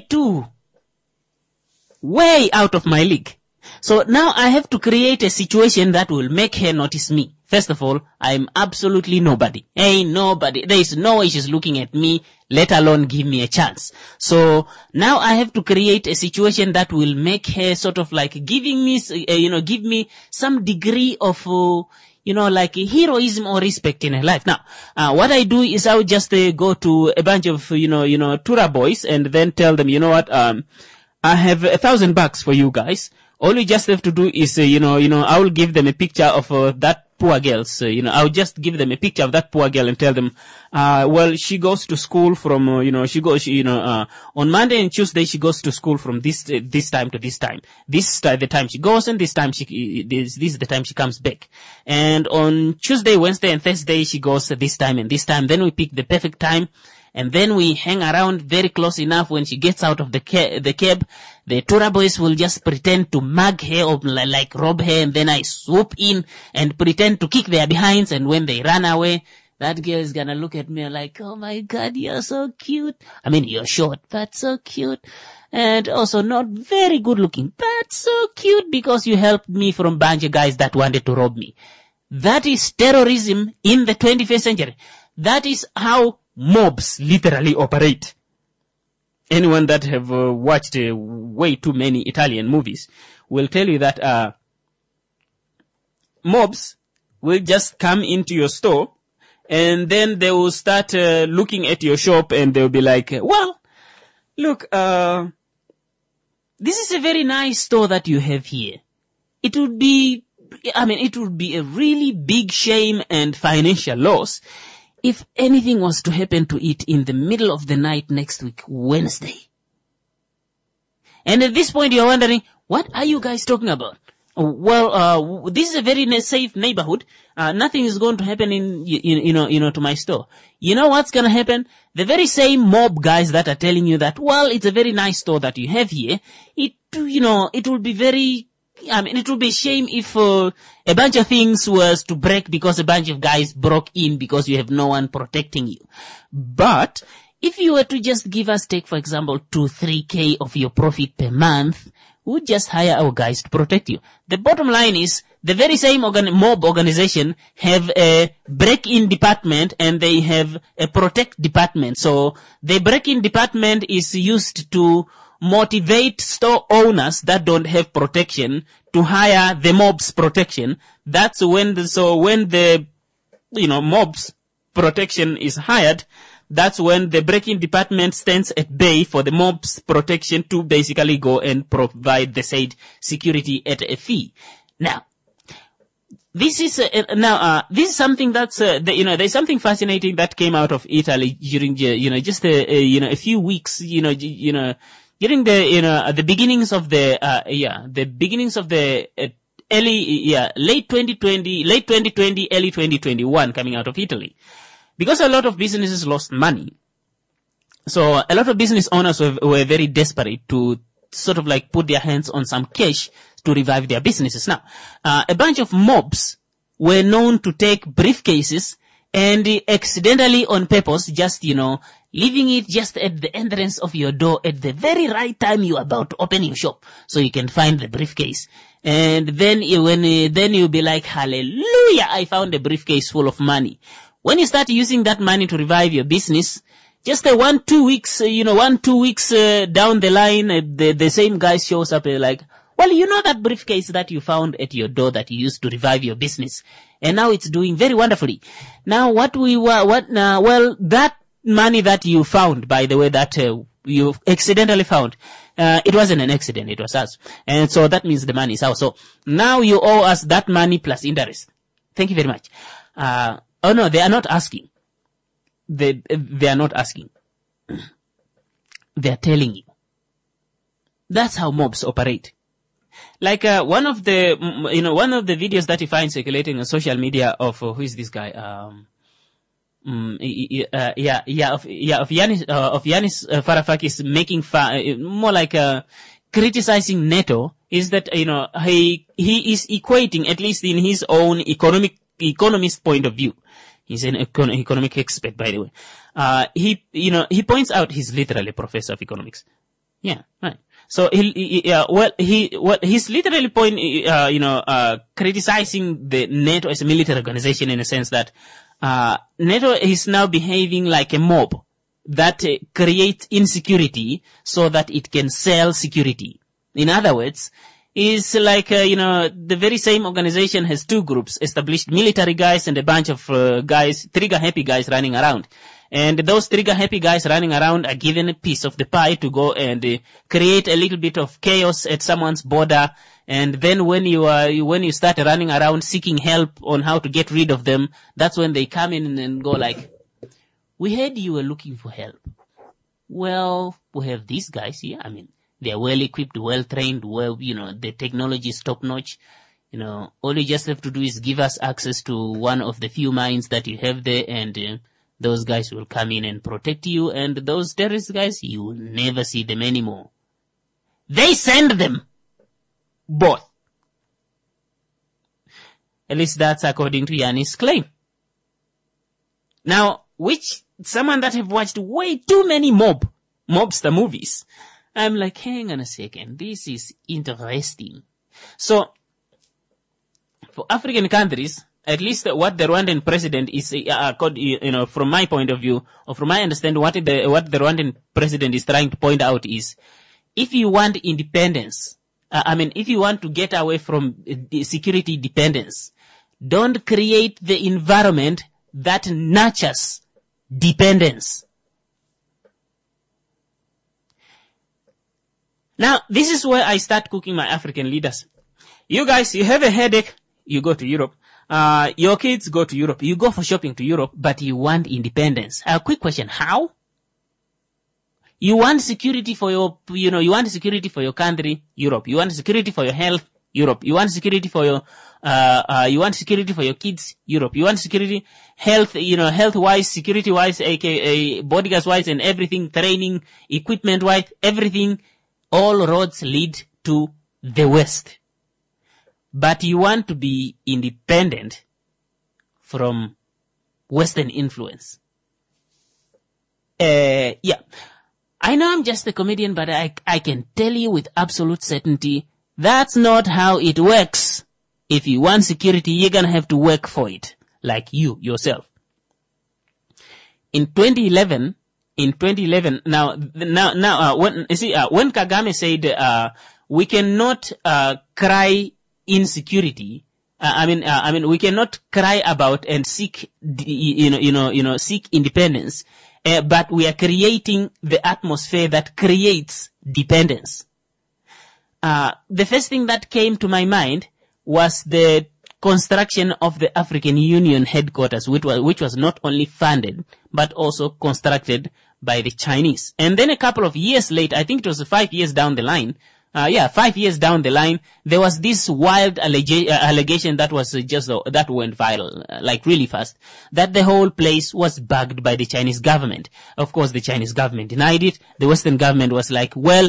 S1: out of my league. So now I have to create a situation that will make her notice me. First of all, I'm absolutely nobody. Ain't nobody. There is no way she's looking at me, let alone give me a chance. So now I have to create a situation that will make her sort of like giving me, give me some degree of, like heroism or respect in her life. Now, what I do is I would just go to a bunch of, Tura boys and then tell them, what, I have $1,000 for you guys. All you just have to do is, I will give them a picture of that poor girl. So, I'll just give them a picture of that poor girl and tell them, she goes to school from, on Monday and Tuesday she goes to school from this time to this time. This is the time she goes and this is the time she comes back. And on Tuesday, Wednesday and Thursday she goes this time and this time. Then we pick the perfect time. And then we hang around very close enough. When she gets out of the cab, the Tura boys will just pretend to mug her or like rob her, and then I swoop in and pretend to kick their behinds, and when they run away, that girl is gonna look at me like, oh my God, you're so cute. I mean, you're short, but so cute. And also not very good looking, but so cute because you helped me from a bunch of guys that wanted to rob me. That is terrorism in the 21st century. That is how mobs literally operate. Anyone that have watched way too many Italian movies will tell you that mobs will just come into your store and then they will start looking at your shop and they'll be like, well, look, this is a very nice store that you have here. It would be a really big shame and financial loss if anything was to happen to it in the middle of the night next week, Wednesday. And at this point you're wondering, what are you guys talking about? Well, this is a very safe neighborhood. Nothing is going to happen to my store. You know what's going to happen? The very same mob guys that are telling you that, well, it's a very nice store that you have here. It will be it would be a shame if a bunch of things was to break because a bunch of guys broke in because you have no one protecting you. But if you were to just give us, take for example, 2-3K of your profit per month, we'll just hire our guys to protect you. The bottom line is the very same mob organization have a break-in department and they have a protect department. So the break-in department is used to motivate store owners that don't have protection to hire the mob's protection. That's when the mob's protection is hired, that's when the breaking department stands at bay for the mob's protection to basically go and provide the said security at a fee. Now, this is this is something that's there's something fascinating that came out of Italy during just a few weeks during the beginnings of the late 2020, early 2021 coming out of Italy, because a lot of businesses lost money. So a lot of business owners were very desperate to sort of like put their hands on some cash to revive their businesses. Now, a bunch of mobs were known to take briefcases and accidentally on purpose just, leaving it just at the entrance of your door at the very right time you're about to open your shop so you can find the briefcase. And then then you'll be like, hallelujah, I found a briefcase full of money. When you start using that money to revive your business, just 1-2 weeks, 1-2 weeks down the line, the same guy shows up like, well, that briefcase that you found at your door that you used to revive your business, and now it's doing very wonderfully. Now, that money that you found, by the way, that you accidentally found, it wasn't an accident, it was us. And so that means the money is out. So now you owe us that money plus interest. Thank you very much. Oh no, they are not asking. They are not asking. They are telling you. That's how mobs operate. Like one of the videos that you find circulating on social media of who is this guy? Of Yanis Varoufakis making fun, more like criticizing NATO, is that he is equating, at least in his own economist point of view. He's an economic expert, by the way. He points out he's literally a professor of economics. Yeah, right. So he's literally criticizing the NATO as a military organization in a sense that NATO is now behaving like a mob that creates insecurity so that it can sell security. In other words, is like, the very same organization has two groups, established military guys and a bunch of guys, trigger-happy guys running around. And those trigger-happy guys running around are given a piece of the pie to go and create a little bit of chaos at someone's border. And then when you start running around seeking help on how to get rid of them, that's when they come in and go like, we heard you were looking for help. Well, we have these guys here. I mean, they're well equipped, well trained, the technology is top notch. All you just have to do is give us access to one of the few mines that you have there, and those guys will come in and protect you, and those terrorist guys, you will never see them anymore. They send them. Both. At least that's according to Yanis' claim. Now, someone that have watched way too many mobster movies, I'm like, hang on a second, this is interesting. So, for African countries, at least what the Rwandan president is, from my point of view, or from my understanding, what the Rwandan president is trying to point out is, if you want independence, if you want to get away from security dependence, don't create the environment that nurtures dependence. Now, this is where I start cooking my African leaders. You guys, you have a headache, you go to Europe. Your kids go to Europe. You go for shopping to Europe, but you want independence. A quick question. How? You want security for your, you want security for your country, Europe. You want security for your health, Europe. You want security for your, you want security for your kids, Europe. You want security, health-wise, security-wise, aka bodyguards-wise and everything, training, equipment-wise, everything. All roads lead to the West. But you want to be independent from Western influence. Yeah. I know I'm just a comedian, but I can tell you with absolute certainty, that's not how it works. If you want security, you're gonna have to work for it. Like you, yourself. In 2011, when Kagame said, we cannot, cry insecurity, we cannot cry about and seek, seek independence but we are creating the atmosphere that creates dependence. The first thing that came to my mind was the construction of the African Union headquarters, which was not only funded, but also constructed by the Chinese. And then a couple of years later, I think it was 5 years down the line, 5 years down the line, there was this wild allegation that was that went viral, like really fast, that the whole place was bugged by the Chinese government. Of course, the Chinese government denied it. The Western government was like, they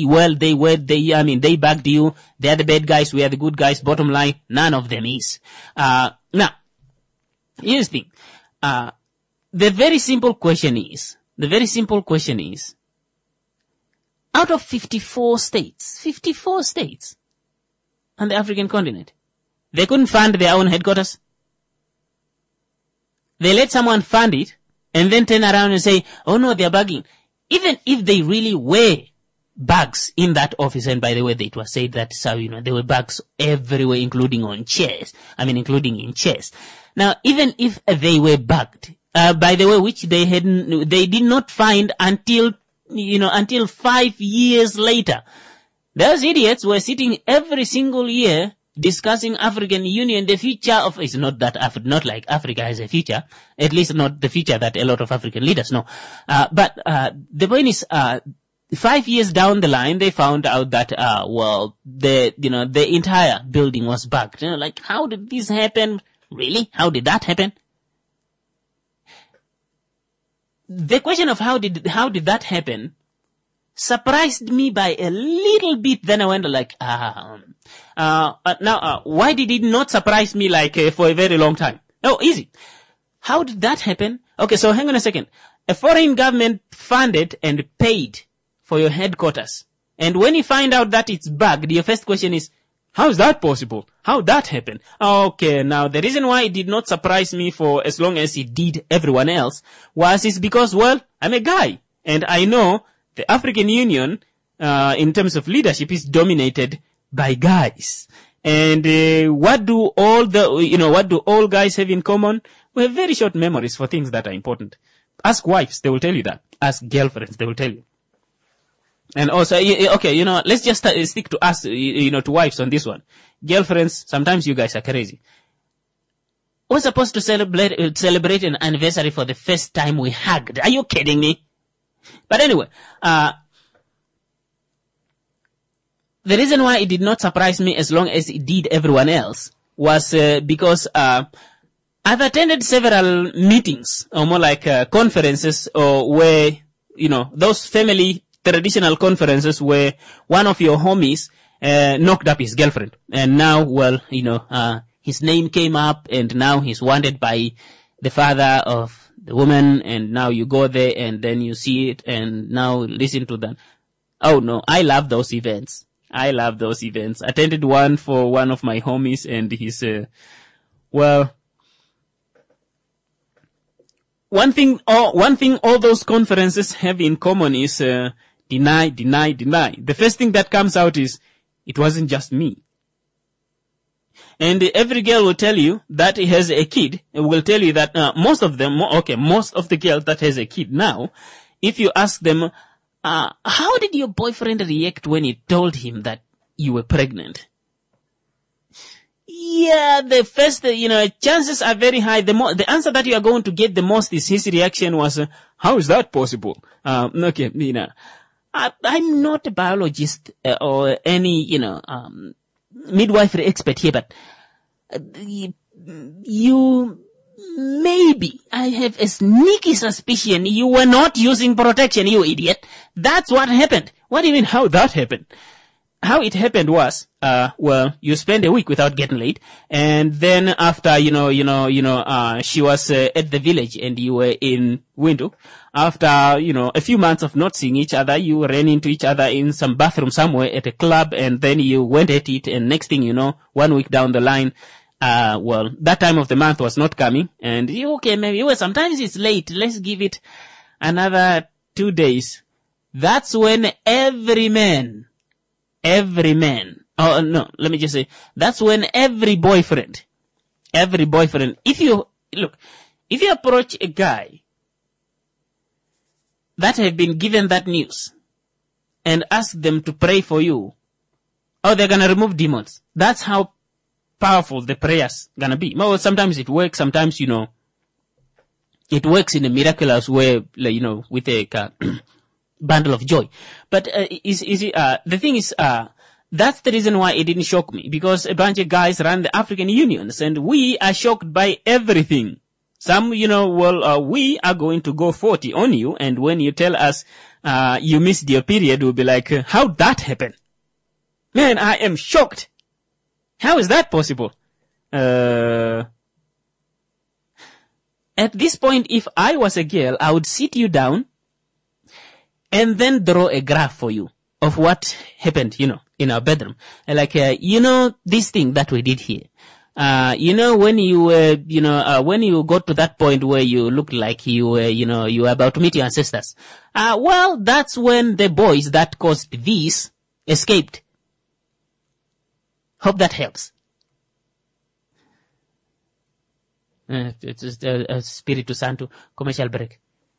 S1: bugged you. They're the bad guys. We are the good guys. Bottom line, none of them is. Now, here's the thing. The very simple question is, out of 54 states on the African continent, they couldn't fund their own headquarters. They let someone fund it and then turn around and say, oh no, they're bugging. Even if they really were bugs in that office, and by the way, it was said that, there were bugs everywhere, including in chairs. Now, even if they were bugged, by the way, which they did not find until 5 years later. Those idiots were sitting every single year discussing African Union, the future of, it's not like Africa has a future, at least not the future that a lot of African leaders know. But the point is, 5 years down the line, they found out that, the entire building was bugged. Like, how did this happen? Really? How did that happen? The question of how did that happen surprised me by a little bit. Then I went like, why did it not surprise me for a very long time? Oh, easy. How did that happen? Okay, so hang on a second. A foreign government funded and paid for your headquarters. And when you find out that it's bugged, your first question is, how is that possible? How that happened? Okay, now the reason why it did not surprise me for as long as it did everyone else is because, I'm a guy. And I know the African Union, in terms of leadership, is dominated by guys. And what do all guys have in common? We have very short memories for things that are important. Ask wives, they will tell you that. Ask girlfriends, they will tell you. And also, okay, let's just stick to us, to wives on this one. Girlfriends, sometimes you guys are crazy. We're supposed to celebrate an anniversary for the first time we hugged. Are you kidding me? But anyway, the reason why it did not surprise me as long as it did everyone else was because I've attended several meetings, or more like conferences, or where, those family traditional conferences where one of your homies knocked up his girlfriend. And now, his name came up, and now he's wanted by the father of the woman, and now you go there and then you see it, and now listen to that. Oh no, I love those events. Attended one for one of my homies, and he's, one thing all those conferences have in common is, deny. The first thing that comes out is, it wasn't just me. And every girl will tell you that he has a kid, and will tell you that most of the girls that has a kid now, if you ask them, how did your boyfriend react when you told him that you were pregnant? Yeah, the first, chances are very high. The answer that you are going to get the most is his reaction was, how is that possible? Okay, I'm not a biologist or any, midwifery expert here, but I have a sneaky suspicion you were not using protection, you idiot. That's what happened. What do you mean, how that happened? How it happened was, you spend a week without getting laid, and then after, she was at the village and you were in Windu. After, a few months of not seeing each other, you ran into each other in some bathroom somewhere at a club, and then you went at it, and next thing you know, 1 week down the line, that time of the month was not coming, and sometimes it's late, let's give it another 2 days. That's when every man, that's when every boyfriend, if you approach a guy that have been given that news and ask them to pray for you, oh, they're gonna remove demons. That's how powerful the prayer's gonna be. Well, sometimes it works, sometimes, it works in a miraculous way, with a bundle of joy. But the thing is, that's the reason why it didn't shock me, because a bunch of guys run the African unions, and we are shocked by everything. Some, we are going to go 40 on you, and when you tell us you missed your period, we'll be like, how'd that happen? Man, I am shocked. How is that possible? At this point, if I was a girl, I would sit you down and then draw a graph for you of what happened, in our bedroom. Like, this thing that we did here. When you were, when you got to that point where you looked like you were about to meet your ancestors. Well, that's when the boys that caused this escaped. Hope that helps. It's just a Spiritu Santo commercial break.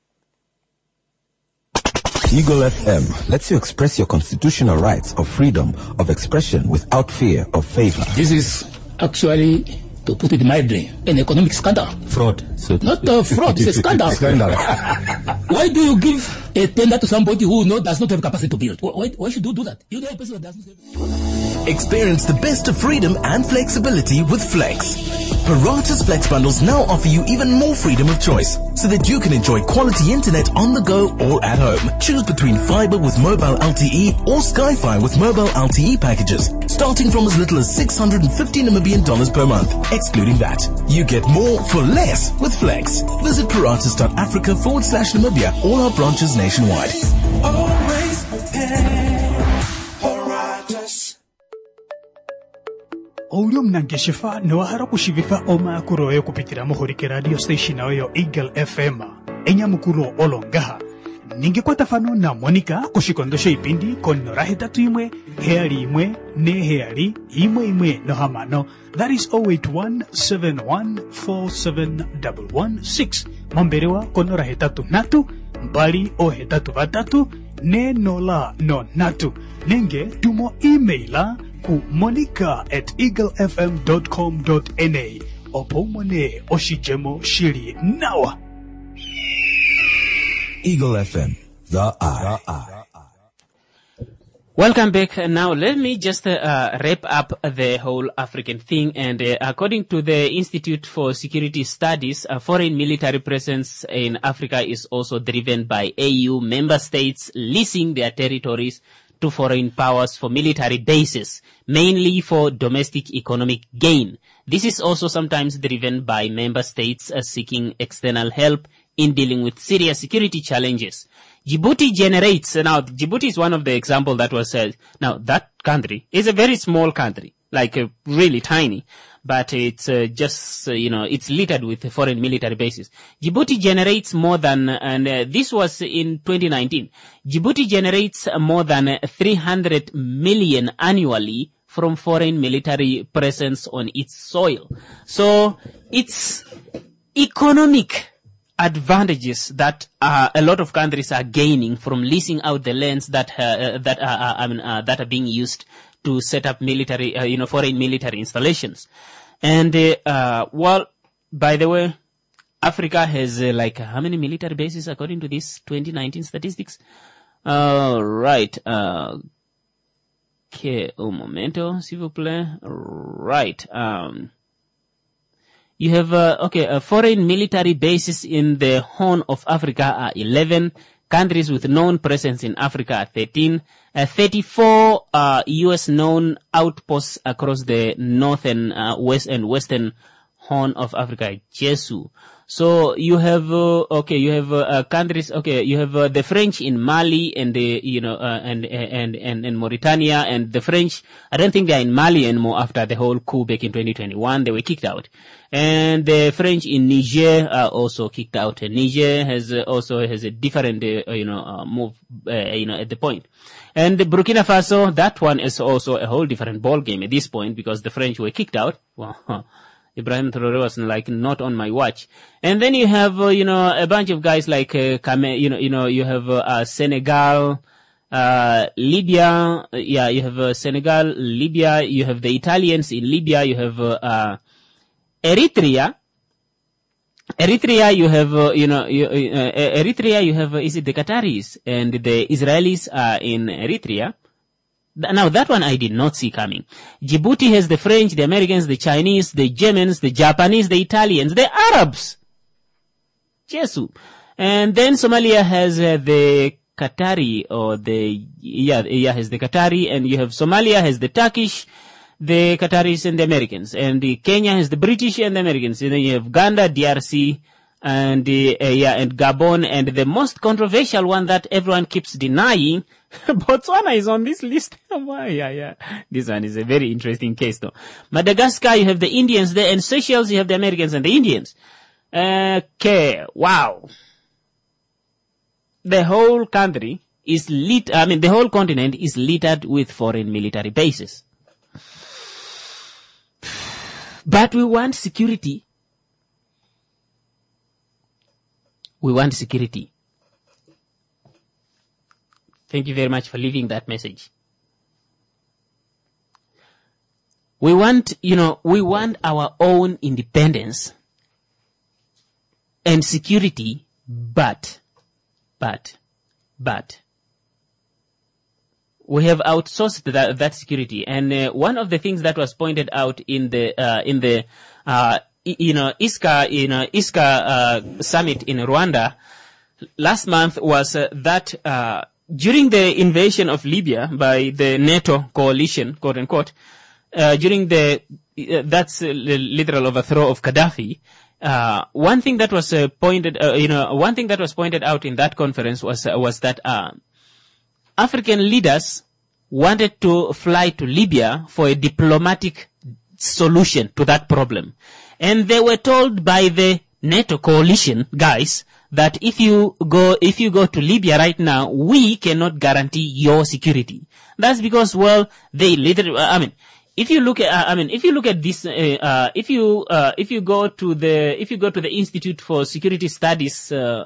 S5: Eagle FM lets you express your constitutional rights of freedom of expression without fear of favor.
S6: This is actually, to put it mildly, an economic scandal.
S13: Fraud. So
S6: not fraud, it's a scandal. Why do you give a tender to somebody who does not have capacity to build? Why should you do that? You know a person that doesn't have...
S14: Experience the best of freedom and flexibility with Flex. Parata's Flex bundles now offer you even more freedom of choice, so that you can enjoy quality internet on the go or at home. Choose between fiber with mobile LTE or Sky-Fi with mobile LTE packages, starting from as little as $650 Namibian per month, excluding that. You get more for less with Flex. Visit paratus.africa/Namibia, all our branches nationwide.
S15: Always Paratus.
S9: Oulio mnangeshifa niwahara kushivifa oma kuroyo kupitira muhurike radio station ayo Eagle FM enya mukulu olongaha ningekwata fano na Monica kushikondosha ipindi konorahe tatu imwe heali imwe ne heali imwe no hamano. That is 0817147116 momberewa konorahe tatu natu mbali ohe tatu vatatu ne nola no natu nenge tumo emaila ku monica@eaglefm.com.na opomone oshijemo shiri nawa.
S5: Eagle FM, the eye.
S1: Welcome back. Now, let me just wrap up the whole African thing. And according to the Institute for Security Studies, foreign military presence in Africa is also driven by AU member states leasing their territories to foreign powers for military bases, mainly for domestic economic gain. This is also sometimes driven by member states seeking external help in dealing with serious security challenges. Djibouti generates, now Djibouti is one of the examples that was said. Now that country is a very small country, like really tiny, but it's it's littered with foreign military bases. Djibouti generates more than, and this was in 2019, Djibouti generates more than 300 million annually from foreign military presence on its soil. So it's economic advantages that a lot of countries are gaining from leasing out the lands that are being used to set up military, foreign military installations. And well, by the way, Africa has how many military bases according to this 2019 statistics? Right. Okay, un momento, s'il vous plaît. Right. You have, foreign military bases in the Horn of Africa are 11. Countries with known presence in Africa are 13. 34, U.S. known outposts across the northern, western Horn of Africa, Jesu. So you have, countries, you have the French in Mali and and Mauritania, and the French, I don't think they're in Mali anymore after the whole coup back in 2021. They were kicked out. And the French in Niger are also kicked out. And Niger has a different, move, at the point. And the Burkina Faso, that one is also a whole different ball game at this point because the French were kicked out. Well, Ibrahim Traore was like not on my watch. And then you have, a bunch of guys like, you have, Senegal, Libya, you have, Senegal, Libya, you have the Italians in Libya, you have, Eritrea, you have, Eritrea, you have, is it the Qataris and the Israelis are in Eritrea. Now that one I did not see coming. Djibouti has the French, the Americans, the Chinese, the Germans, the Japanese, the Italians, the Arabs. Jesu. And then Somalia has the Qatari has the Qatari, and you have Somalia has the Turkish, the Qataris and the Americans, and the Kenya has the British and the Americans, and then you have Uganda, DRC, and and Gabon, and the most controversial one that everyone keeps denying, Botswana is on this list. This one is a very interesting case though. Madagascar, you have the Indians there, and Seychelles, you have the Americans and the Indians. Okay, wow. The whole country is the whole continent is littered with foreign military bases. But we want security. We want security. Thank you very much for leaving that message. We want our own independence and security, but we have outsourced that security. And one of the things that was pointed out in the ISCA summit in Rwanda last month was that during the invasion of Libya by the NATO coalition, quote unquote, during that's literal overthrow of Gaddafi, one thing that was pointed out in that conference was that African leaders wanted to fly to Libya for a diplomatic solution to that problem. And they were told by the NATO coalition guys that if you go to Libya right now, we cannot guarantee your security. That's because, well, they literally, if you look at this, if you go to the Institute for Security Studies,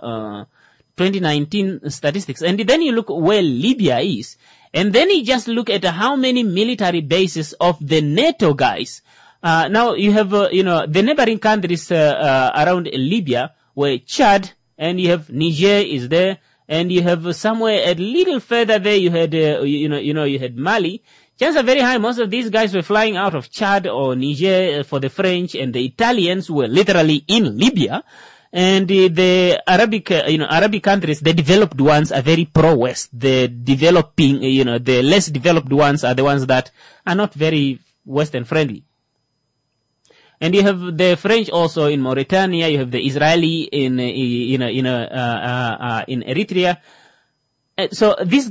S1: 2019 statistics, and then you look where Libya is, and then you just look at how many military bases of the NATO guys. Now you have, the neighboring countries, around Libya were Chad, and you have Niger is there, and you have somewhere a little further there you had, you had Mali. Chances are very high most of these guys were flying out of Chad or Niger for the French, and the Italians were literally in Libya. And the Arabic countries, the developed ones are very pro-West. The developing, the less developed ones are the ones that are not very Western friendly. And you have the French also in Mauritania. You have the Israeli in Eritrea. So these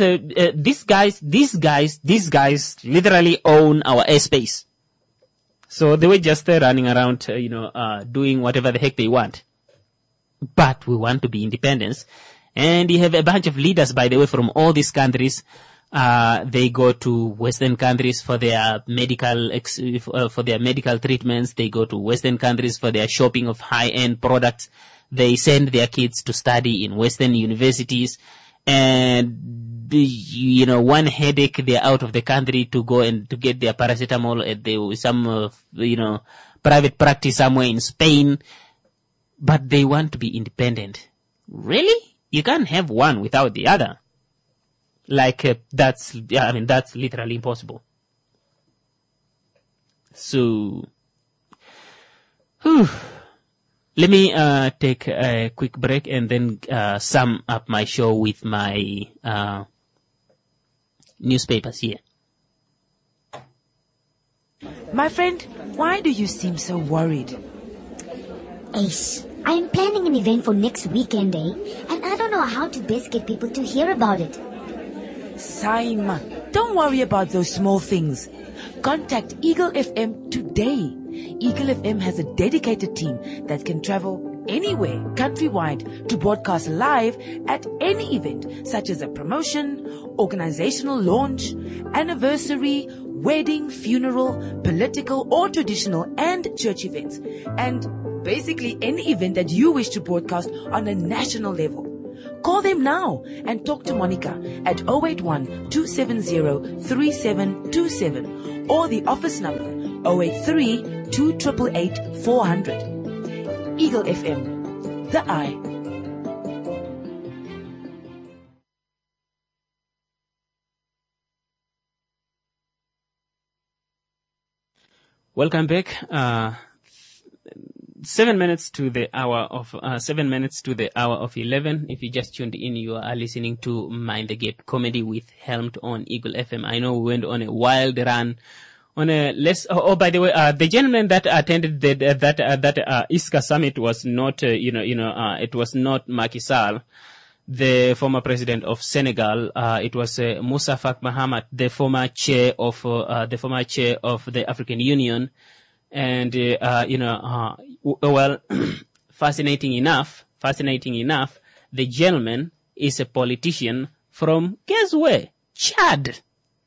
S1: guys literally own our airspace. So they were just running around, doing whatever the heck they want. But we want to be independent. And you have a bunch of leaders, by the way, from all these countries. They go to Western countries for their medical treatments. They go to Western countries for their shopping of high-end products. They send their kids to study in Western universities. And, one headache, they're out of the country to go and to get their paracetamol at some private practice somewhere in Spain. But they want to be independent. Really? You can't have one without the other. That's literally impossible. So, let me take a quick break and then sum up my show with my newspapers here.
S2: My friend, why do you seem so worried?
S3: Ace, I'm planning an event for next weekend, and I don't know how to best get people to hear about it.
S2: Saima, don't worry about those small things. Contact Eagle FM today. Eagle FM has a dedicated team that can travel anywhere countrywide to broadcast live at any event, such as a promotion, organizational launch, anniversary, wedding, funeral, political or traditional and church events, and basically any event that you wish to broadcast on a national level. Call them now and talk to Monica at 081-270-3727 or the office number 083-2888-400. Eagle FM, the eye.
S1: Welcome back. 7 minutes to the hour of 11. If you just tuned in, you are listening to Mind the Gap Comedy with Helmed on Eagle FM. I know we went on a wild run on a less. Oh, by the way, the gentleman that attended that ISCA summit was not, it was not Macky Sall, the former president of Senegal. It was Moussa Faki Mahamat, the former chair of the African Union. And, fascinating enough, the gentleman is a politician from, guess where? Chad.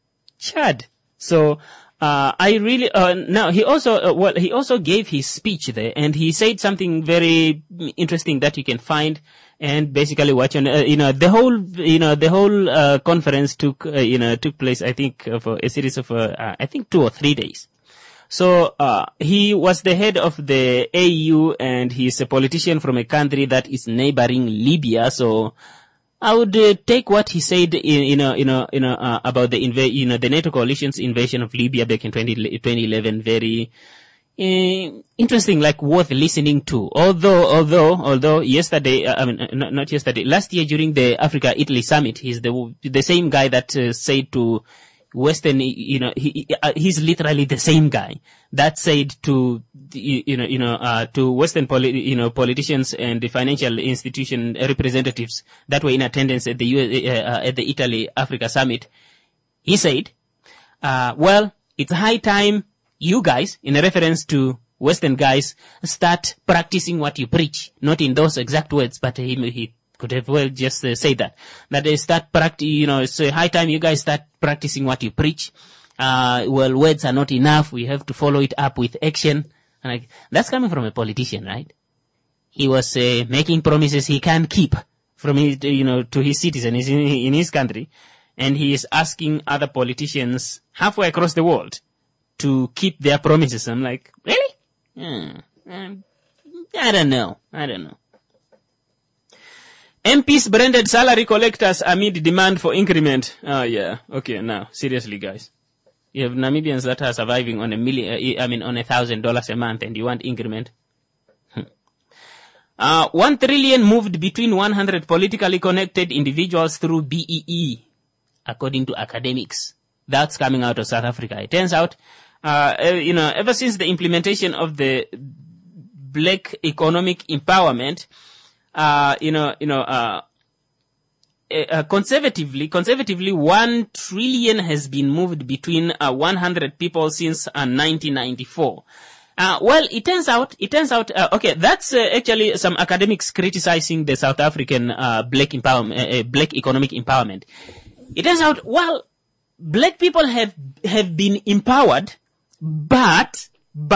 S1: So, now he also gave his speech there, and he said something very interesting that you can find and basically watch on, the whole conference took place, I think, for a series of, 2 or 3 days. So, he was the head of the AU, and he's a politician from a country that is neighboring Libya. So, I would take what he said, about the NATO coalition's invasion of Libya back in 2011, very interesting, like worth listening to. Although yesterday, not yesterday, last year during the Africa-Italy summit, he's the same guy that said to Western, he's literally the same guy that said to, to Western politicians and the financial institution representatives that were in attendance at the Italy Africa summit. He said, well, it's high time you guys, in a reference to Western guys, start practicing what you preach. Not in those exact words, but he could have well just say that they start it's high time you guys start practicing what you preach. Words are not enough. We have to follow it up with action. And that's coming from a politician, right? He was making promises he can't keep from his, to his citizens in his country. And he is asking other politicians halfway across the world to keep their promises. I'm like, really? I don't know. MPs branded salary collectors amid demand for increment. Oh yeah. Okay. Now, seriously, guys. You have Namibians that are surviving on on $1,000 a month, and you want increment. 1 trillion moved between 100 politically connected individuals through BEE, according to academics. That's coming out of South Africa. It turns out, ever since the implementation of the Black Economic Empowerment, conservatively, 1 trillion has been moved between 100 people since 1994. It turns out, okay, that's actually some academics criticizing the South African Black Economic Empowerment. It turns out, Black people have been empowered, but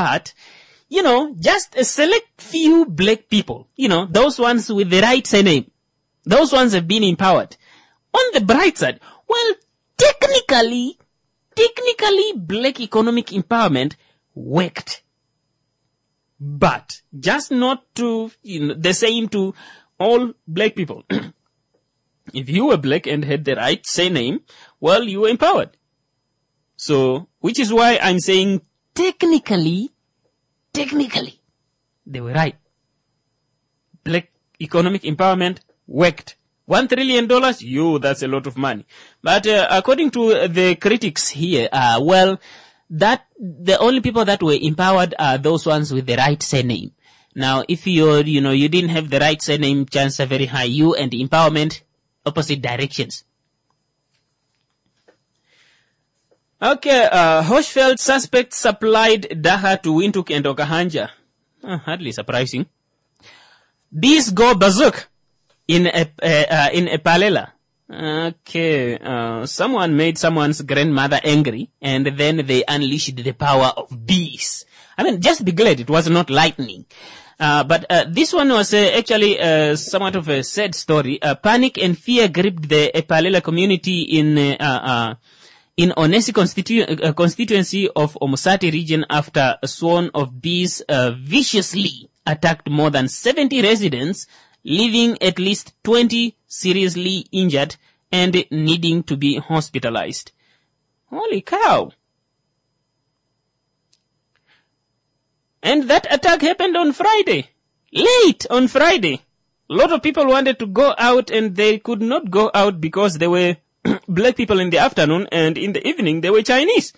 S1: just a select few Black people, those ones with the right surname, those ones have been empowered. On the bright side, technically, Black Economic Empowerment worked. But just not to, the same to all Black people. If you were Black and had the right surname, you were empowered. So, which is why I'm saying technically, they were right. Black Economic Empowerment worked. $1 trillion, that's a lot of money. But according to the critics here, that the only people that were empowered are those ones with the right surname. Now, if you didn't have the right surname, chances are very high you and the empowerment opposite directions. Okay, Hochfeld suspect supplied Daha to Windhoek and Okahanja. Hardly surprising. Bees go berserk in a Palela. Okay, someone made someone's grandmother angry, and then they unleashed the power of bees. I mean, just be glad it was not lightning. But this one was actually somewhat of a sad story. Panic and fear gripped the Epalela community in Onesi constituency of Omusati region after a swarm of bees viciously attacked more than 70 residents, leaving at least 20 seriously injured and needing to be hospitalized. Holy cow. And that attack happened on Friday. Late on Friday. A lot of people wanted to go out and they could not go out because there were black people in the afternoon, and in the evening there were Chinese.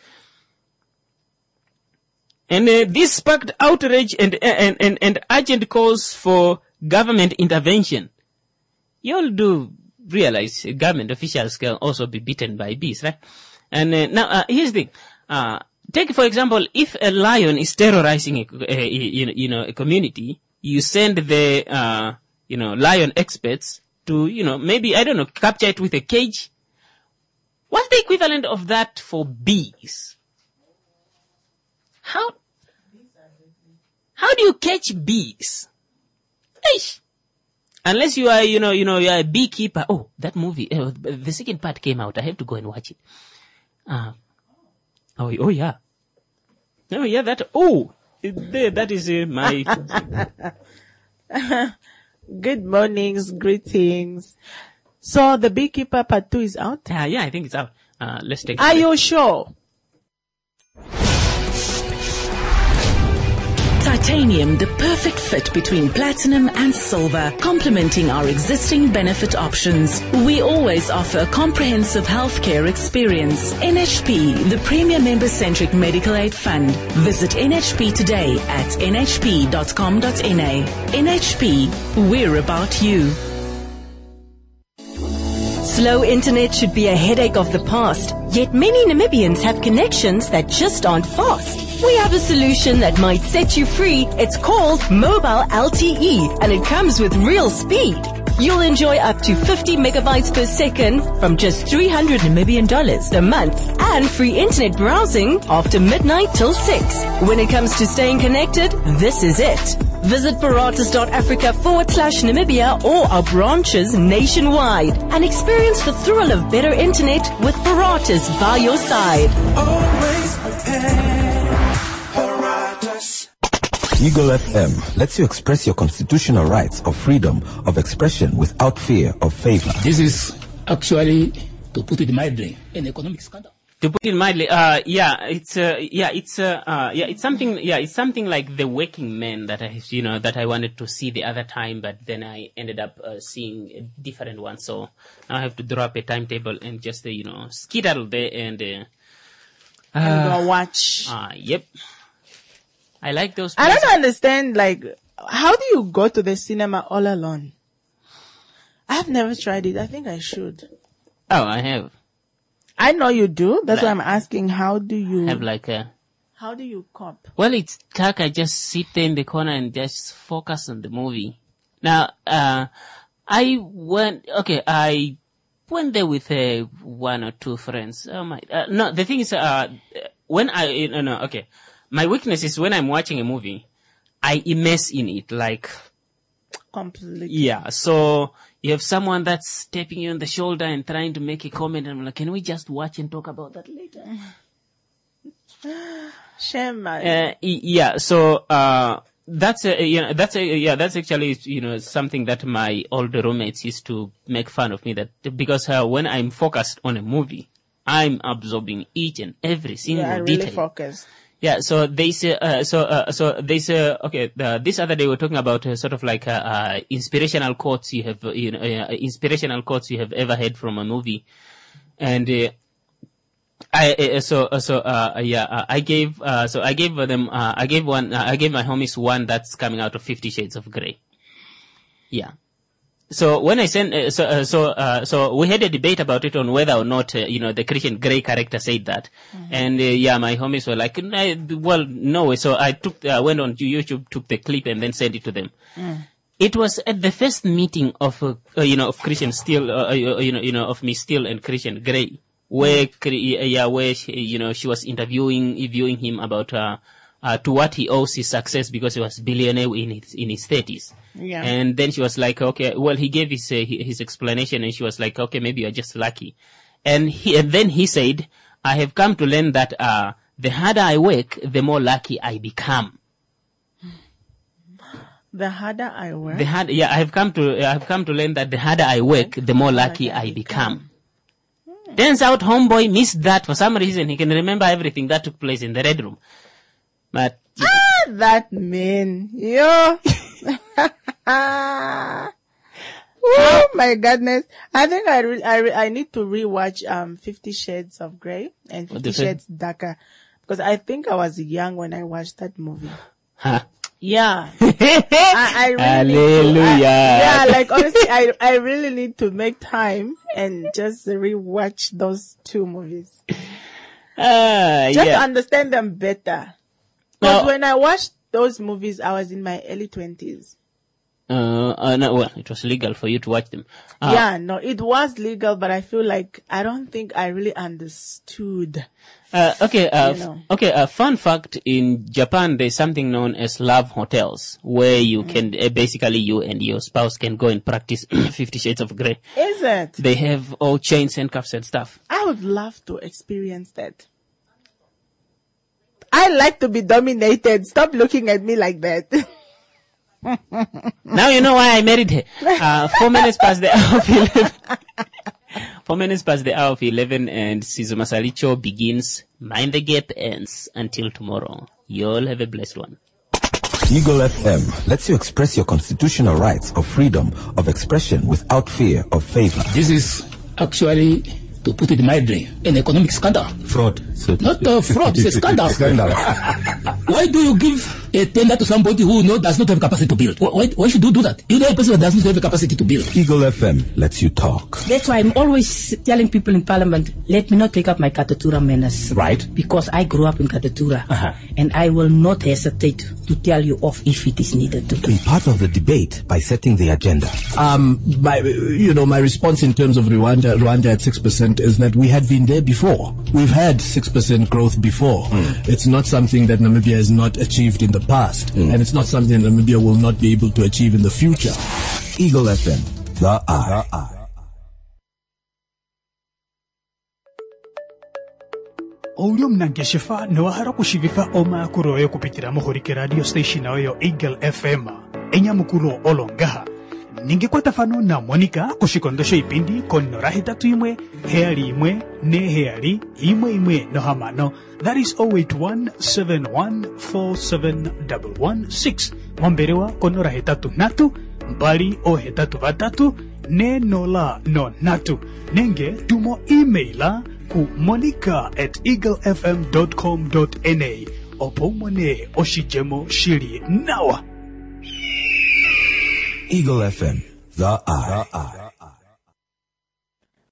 S1: And this sparked outrage and urgent calls for government intervention. You all do realize government officials can also be bitten by bees, right? And now here's the thing. Take, for example, if a lion is terrorizing a community, you send the lion experts to maybe, I don't know, capture it with a cage. What's the equivalent of that for bees? How do you catch bees? Eish. Unless you are, you are a beekeeper. Oh, that movie, the second part came out. I have to go and watch it. Oh yeah. That is my.
S13: Good mornings, greetings. So the Beekeeper Part 2 is out?
S1: Yeah, I think it's out. Let's take it.
S13: Are you sure?
S2: Titanium, the perfect fit between platinum and silver, complementing our existing benefit options. We always offer a comprehensive healthcare experience. NHP, the premier member-centric medical aid fund. Visit NHP today at nhp.com.na. NHP, we're about you.
S16: Slow internet should be a headache of the past, yet many Namibians have connections that just aren't fast. We have a solution that might set you free. It's called Mobile LTE, and it comes with real speed. You'll enjoy up to 50 megabytes per second from just $300 Namibian a month, and free internet browsing after midnight till 6. When it comes to staying connected, this is it. Visit Paratus.Africa/Namibia or our branches nationwide and experience the thrill of better internet with Paratus by your side.
S15: Always prepared. Paratus.
S5: Eagle FM lets you express your constitutional rights of freedom of expression without fear of favor.
S6: This is actually, to put it mildly, an economic scandal.
S1: To put it mildly, it's something like The Working Man that that I wanted to see the other time, but then I ended up seeing a different one. So now I have to draw up a timetable and just skedaddle there and
S13: go watch.
S1: Yep. I like those.
S13: I don't understand, how do you go to the cinema all alone? I've never tried it. I think I should.
S1: Oh, I have.
S13: I know you do. That's why I'm asking, how do you
S1: have
S13: how do you cope?
S1: Well, it's dark. I just sit there in the corner and just focus on the movie. Now, I went there with one or two friends. Oh my, no, the thing is, my weakness is when I'm watching a movie, I immerse in it,
S13: completely.
S1: Yeah, so you have someone that's tapping you on the shoulder and trying to make a comment, and I'm like, can we just watch and talk about that later?
S13: Shame, man.
S1: Yeah, so, that's actually, something that my older roommates used to make fun of me, that because when I'm focused on a movie, I'm absorbing each and every single detail.
S13: Really focused.
S1: Yeah, so they say, this other day we're talking about inspirational quotes you have, inspirational quotes you have ever heard from a movie. And, I gave my homies one that's coming out of 50 Shades of Grey. Yeah. So when I sent, so we had a debate about it on whether or not, the Christian Grey character said that. Mm-hmm. And, my homies were like, well, no way. So I went on YouTube, took the clip and then sent it to them. Mm. It was at the first meeting of, of Christian Steele, of Miss Steele and Christian Grey, where, she was interviewing him about, to what he owes his success because he was billionaire in his 30s.
S13: Yeah.
S1: And then she was like, okay, well, he gave his explanation and she was like, okay, maybe you're just lucky. And then he said, I have come to learn that, the harder I work, the more lucky I become.
S13: The harder I work?
S1: I have come to learn that the harder I work, the more lucky I become. Turns out homeboy missed that for some reason. He can remember everything that took place in the Red Room. But
S13: that man, yo. Oh my goodness! I think I need to rewatch 50 Shades of Grey and 50 Shades Darker because I think I was young when I watched that movie.
S1: Huh?
S13: Yeah. I really
S1: Hallelujah.
S13: like honestly, I really need to make time and just rewatch those two movies. Just to understand them better. Because when I watched those movies, I was in my early 20s.
S1: No, well, it was legal for you to watch them.
S13: It was legal, but I feel like I don't think I really understood.
S1: Fun fact, in Japan, there's something known as love hotels, where you can, basically you and your spouse can go and practice 50 Shades of Grey.
S13: Is it?
S1: They have all chains and cuffs and stuff.
S13: I would love to experience that. I like to be dominated. Stop looking at me like that.
S1: Now you know why I married her. 4 minutes past the hour of 11. 4 minutes past the hour of 11 and Sizuma Salicho begins. Mind the Gap ends until tomorrow. You all have a blessed one.
S5: Eagle FM lets you express your constitutional rights of freedom of expression without fear of favor.
S6: This is actually, to put it mildly, an economic scandal.
S5: Fraud.
S6: Not fraud, it's a scandal. Why do you give a tender to somebody who does not have capacity to build? Why should you do that? You know a person that does not have the capacity to build.
S5: Eagle FM lets you talk.
S7: That's why I'm always telling people in Parliament, let me not take up my Katatura menace.
S5: Right.
S7: Because I grew up in Katatura. And I will not hesitate to tell you off if it is needed to.
S5: Be part of the debate by setting the agenda.
S8: My response in terms of Rwanda at 6% is that we had been there before. We've had 6% growth before. It's not something that Namibia has not achieved in the past. And it's not something that Namibia will not be able to achieve in the future.
S5: Eagle FM, the eye.
S9: Olio mnangeshifa niwahara kushivifa oma kuroyo kupitira muhurike radio station oyo Eagle FM enya mukuro olongaha ningekwata fano na Monica kushikondosho ipindi konora hitatu imwe heali imwe ne heali imwe no hamano. That is 0817147116 momberewa konora hitatu natu mbali o hitatu vatatu ne nola no natu nenge tumo emaila ku monica@eaglefm.com.na opomone oshijemo shiri nawa.
S5: Eagle FM, the eye.